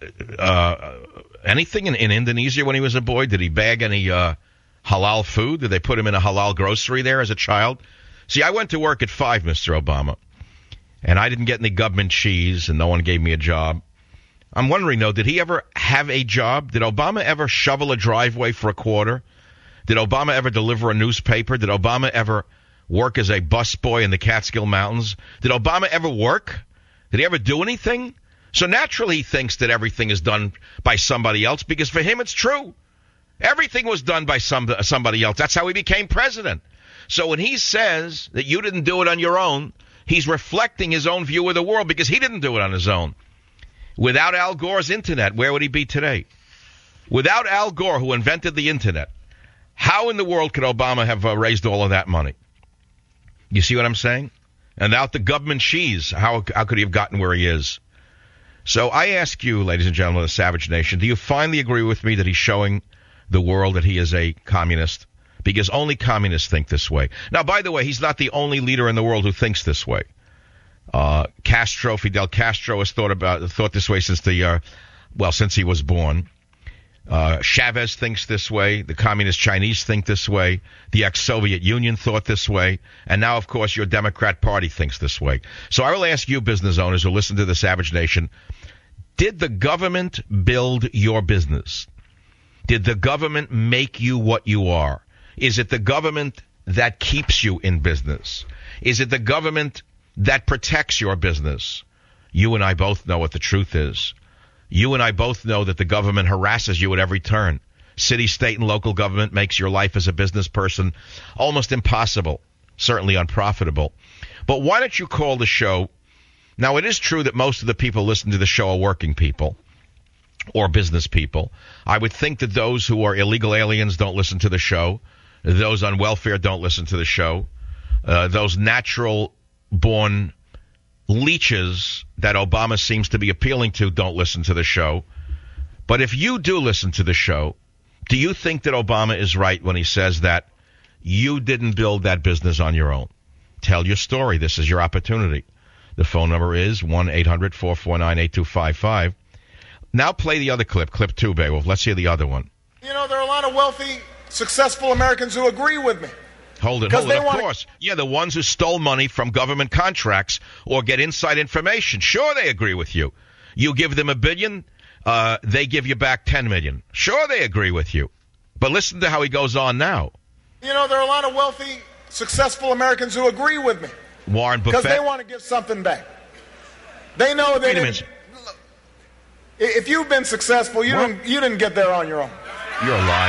uh, anything in, in Indonesia when he was a boy? Did he bag any uh, halal food? Did they put him in a halal grocery there as a child? See, I went to work at five, Mister Obama, and I didn't get any government cheese, and no one gave me a job. I'm wondering, though, did he ever have a job? Did Obama ever shovel a driveway for a quarter? Did Obama ever deliver a newspaper? Did Obama ever work as a busboy in the Catskill Mountains? Did Obama ever work? Did he ever do anything? So naturally he thinks that everything is done by somebody else, because for him it's true. Everything was done by some, somebody else. That's how he became president. So when he says that you didn't do it on your own, he's reflecting his own view of the world, because he didn't do it on his own. Without Al Gore's internet, where would he be today? Without Al Gore, who invented the internet, how in the world could Obama have uh, raised all of that money? You see what I'm saying? And without the government cheese, how, how could he have gotten where he is? So I ask you, ladies and gentlemen of the Savage Nation, do you finally agree with me that he's showing the world that he is a communist? Because only communists think this way. Now, by the way, he's not the only leader in the world who thinks this way. Uh, Castro, Fidel Castro, has thought about thought this way since the uh, well, since he was born. Uh, Chavez thinks this way. The communist Chinese think this way. The ex-Soviet Union thought this way. And now, of course, your Democrat Party thinks this way. So I will ask you, business owners who listen to the Savage Nation, did the government build your business? Did the government make you what you are? Is it the government that keeps you in business? Is it the government that protects your business? You and I both know what the truth is. You and I both know that the government harasses you at every turn. City, state, and local government makes your life as a business person almost impossible, certainly unprofitable. But why don't you call the show? Now, it is true that most of the people listening to the show are working people or business people. I would think that those who are illegal aliens don't listen to the show. Those on welfare don't listen to the show. Uh, those natural-born leeches that Obama seems to be appealing to don't listen to the show. But if you do listen to the show, do you think that Obama is right when he says that you didn't build that business on your own? Tell your story. This is your opportunity. The phone number is one eight hundred four four nine eight two five five. Now play the other clip, clip two, Beowulf. Let's hear the other one. You know, there are a lot of wealthy, successful Americans who agree with me. Hold it, hold it, of course. Yeah, the ones who stole money from government contracts or get inside information. Sure, they agree with you. You give them a billion, uh, they give you back ten million. Sure, they agree with you. But listen to how he goes on now. You know, there are a lot of wealthy, successful Americans who agree with me. Warren Buffett. Because they want to give something back. They know they didn't. If you've been successful, you didn't, you didn't get there on your own. You're a liar.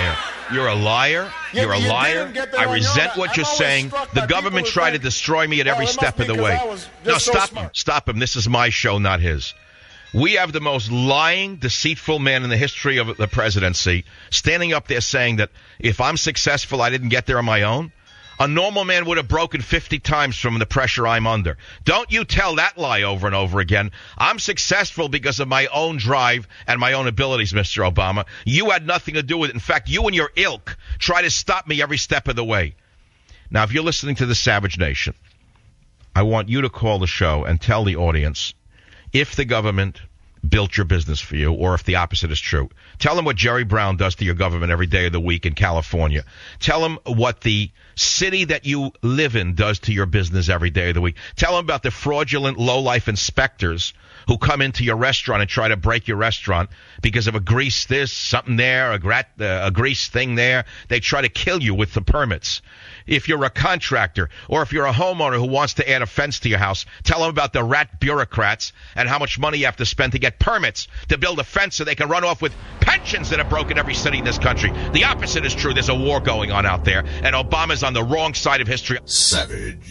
You're a liar. You- You're a you liar. didn't get there I on your resent own. what I'm you're always saying. struck The by government people who tried to think, destroy me at well, every it must step be of the 'cause way. I was No, just so stop him. smart. Stop him. This is my show, not his. We have the most lying, deceitful man in the history of the presidency standing up there saying that if I'm successful, I didn't get there on my own. A normal man would have broken fifty times from the pressure I'm under. Don't you tell that lie over and over again. I'm successful because of my own drive and my own abilities, Mister Obama. You had nothing to do with it. In fact, you and your ilk try to stop me every step of the way. Now, if you're listening to the Savage Nation, I want you to call the show and tell the audience if the government built your business for you or if the opposite is true. Tell them what Jerry Brown does to your government every day of the week in California. Tell them what the city that you live in does to your business every day of the week. Tell them about the fraudulent low-life inspectors who come into your restaurant and try to break your restaurant because of a grease this, something there, a, grat, uh, a grease thing there. They try to kill you with the permits. If you're a contractor or if you're a homeowner who wants to add a fence to your house, tell them about the rat bureaucrats and how much money you have to spend to get permits to build a fence so they can run off with pensions that are broken every city in this country. The opposite is true. There's a war going on out there, and Obama's on the wrong side of history. Savage.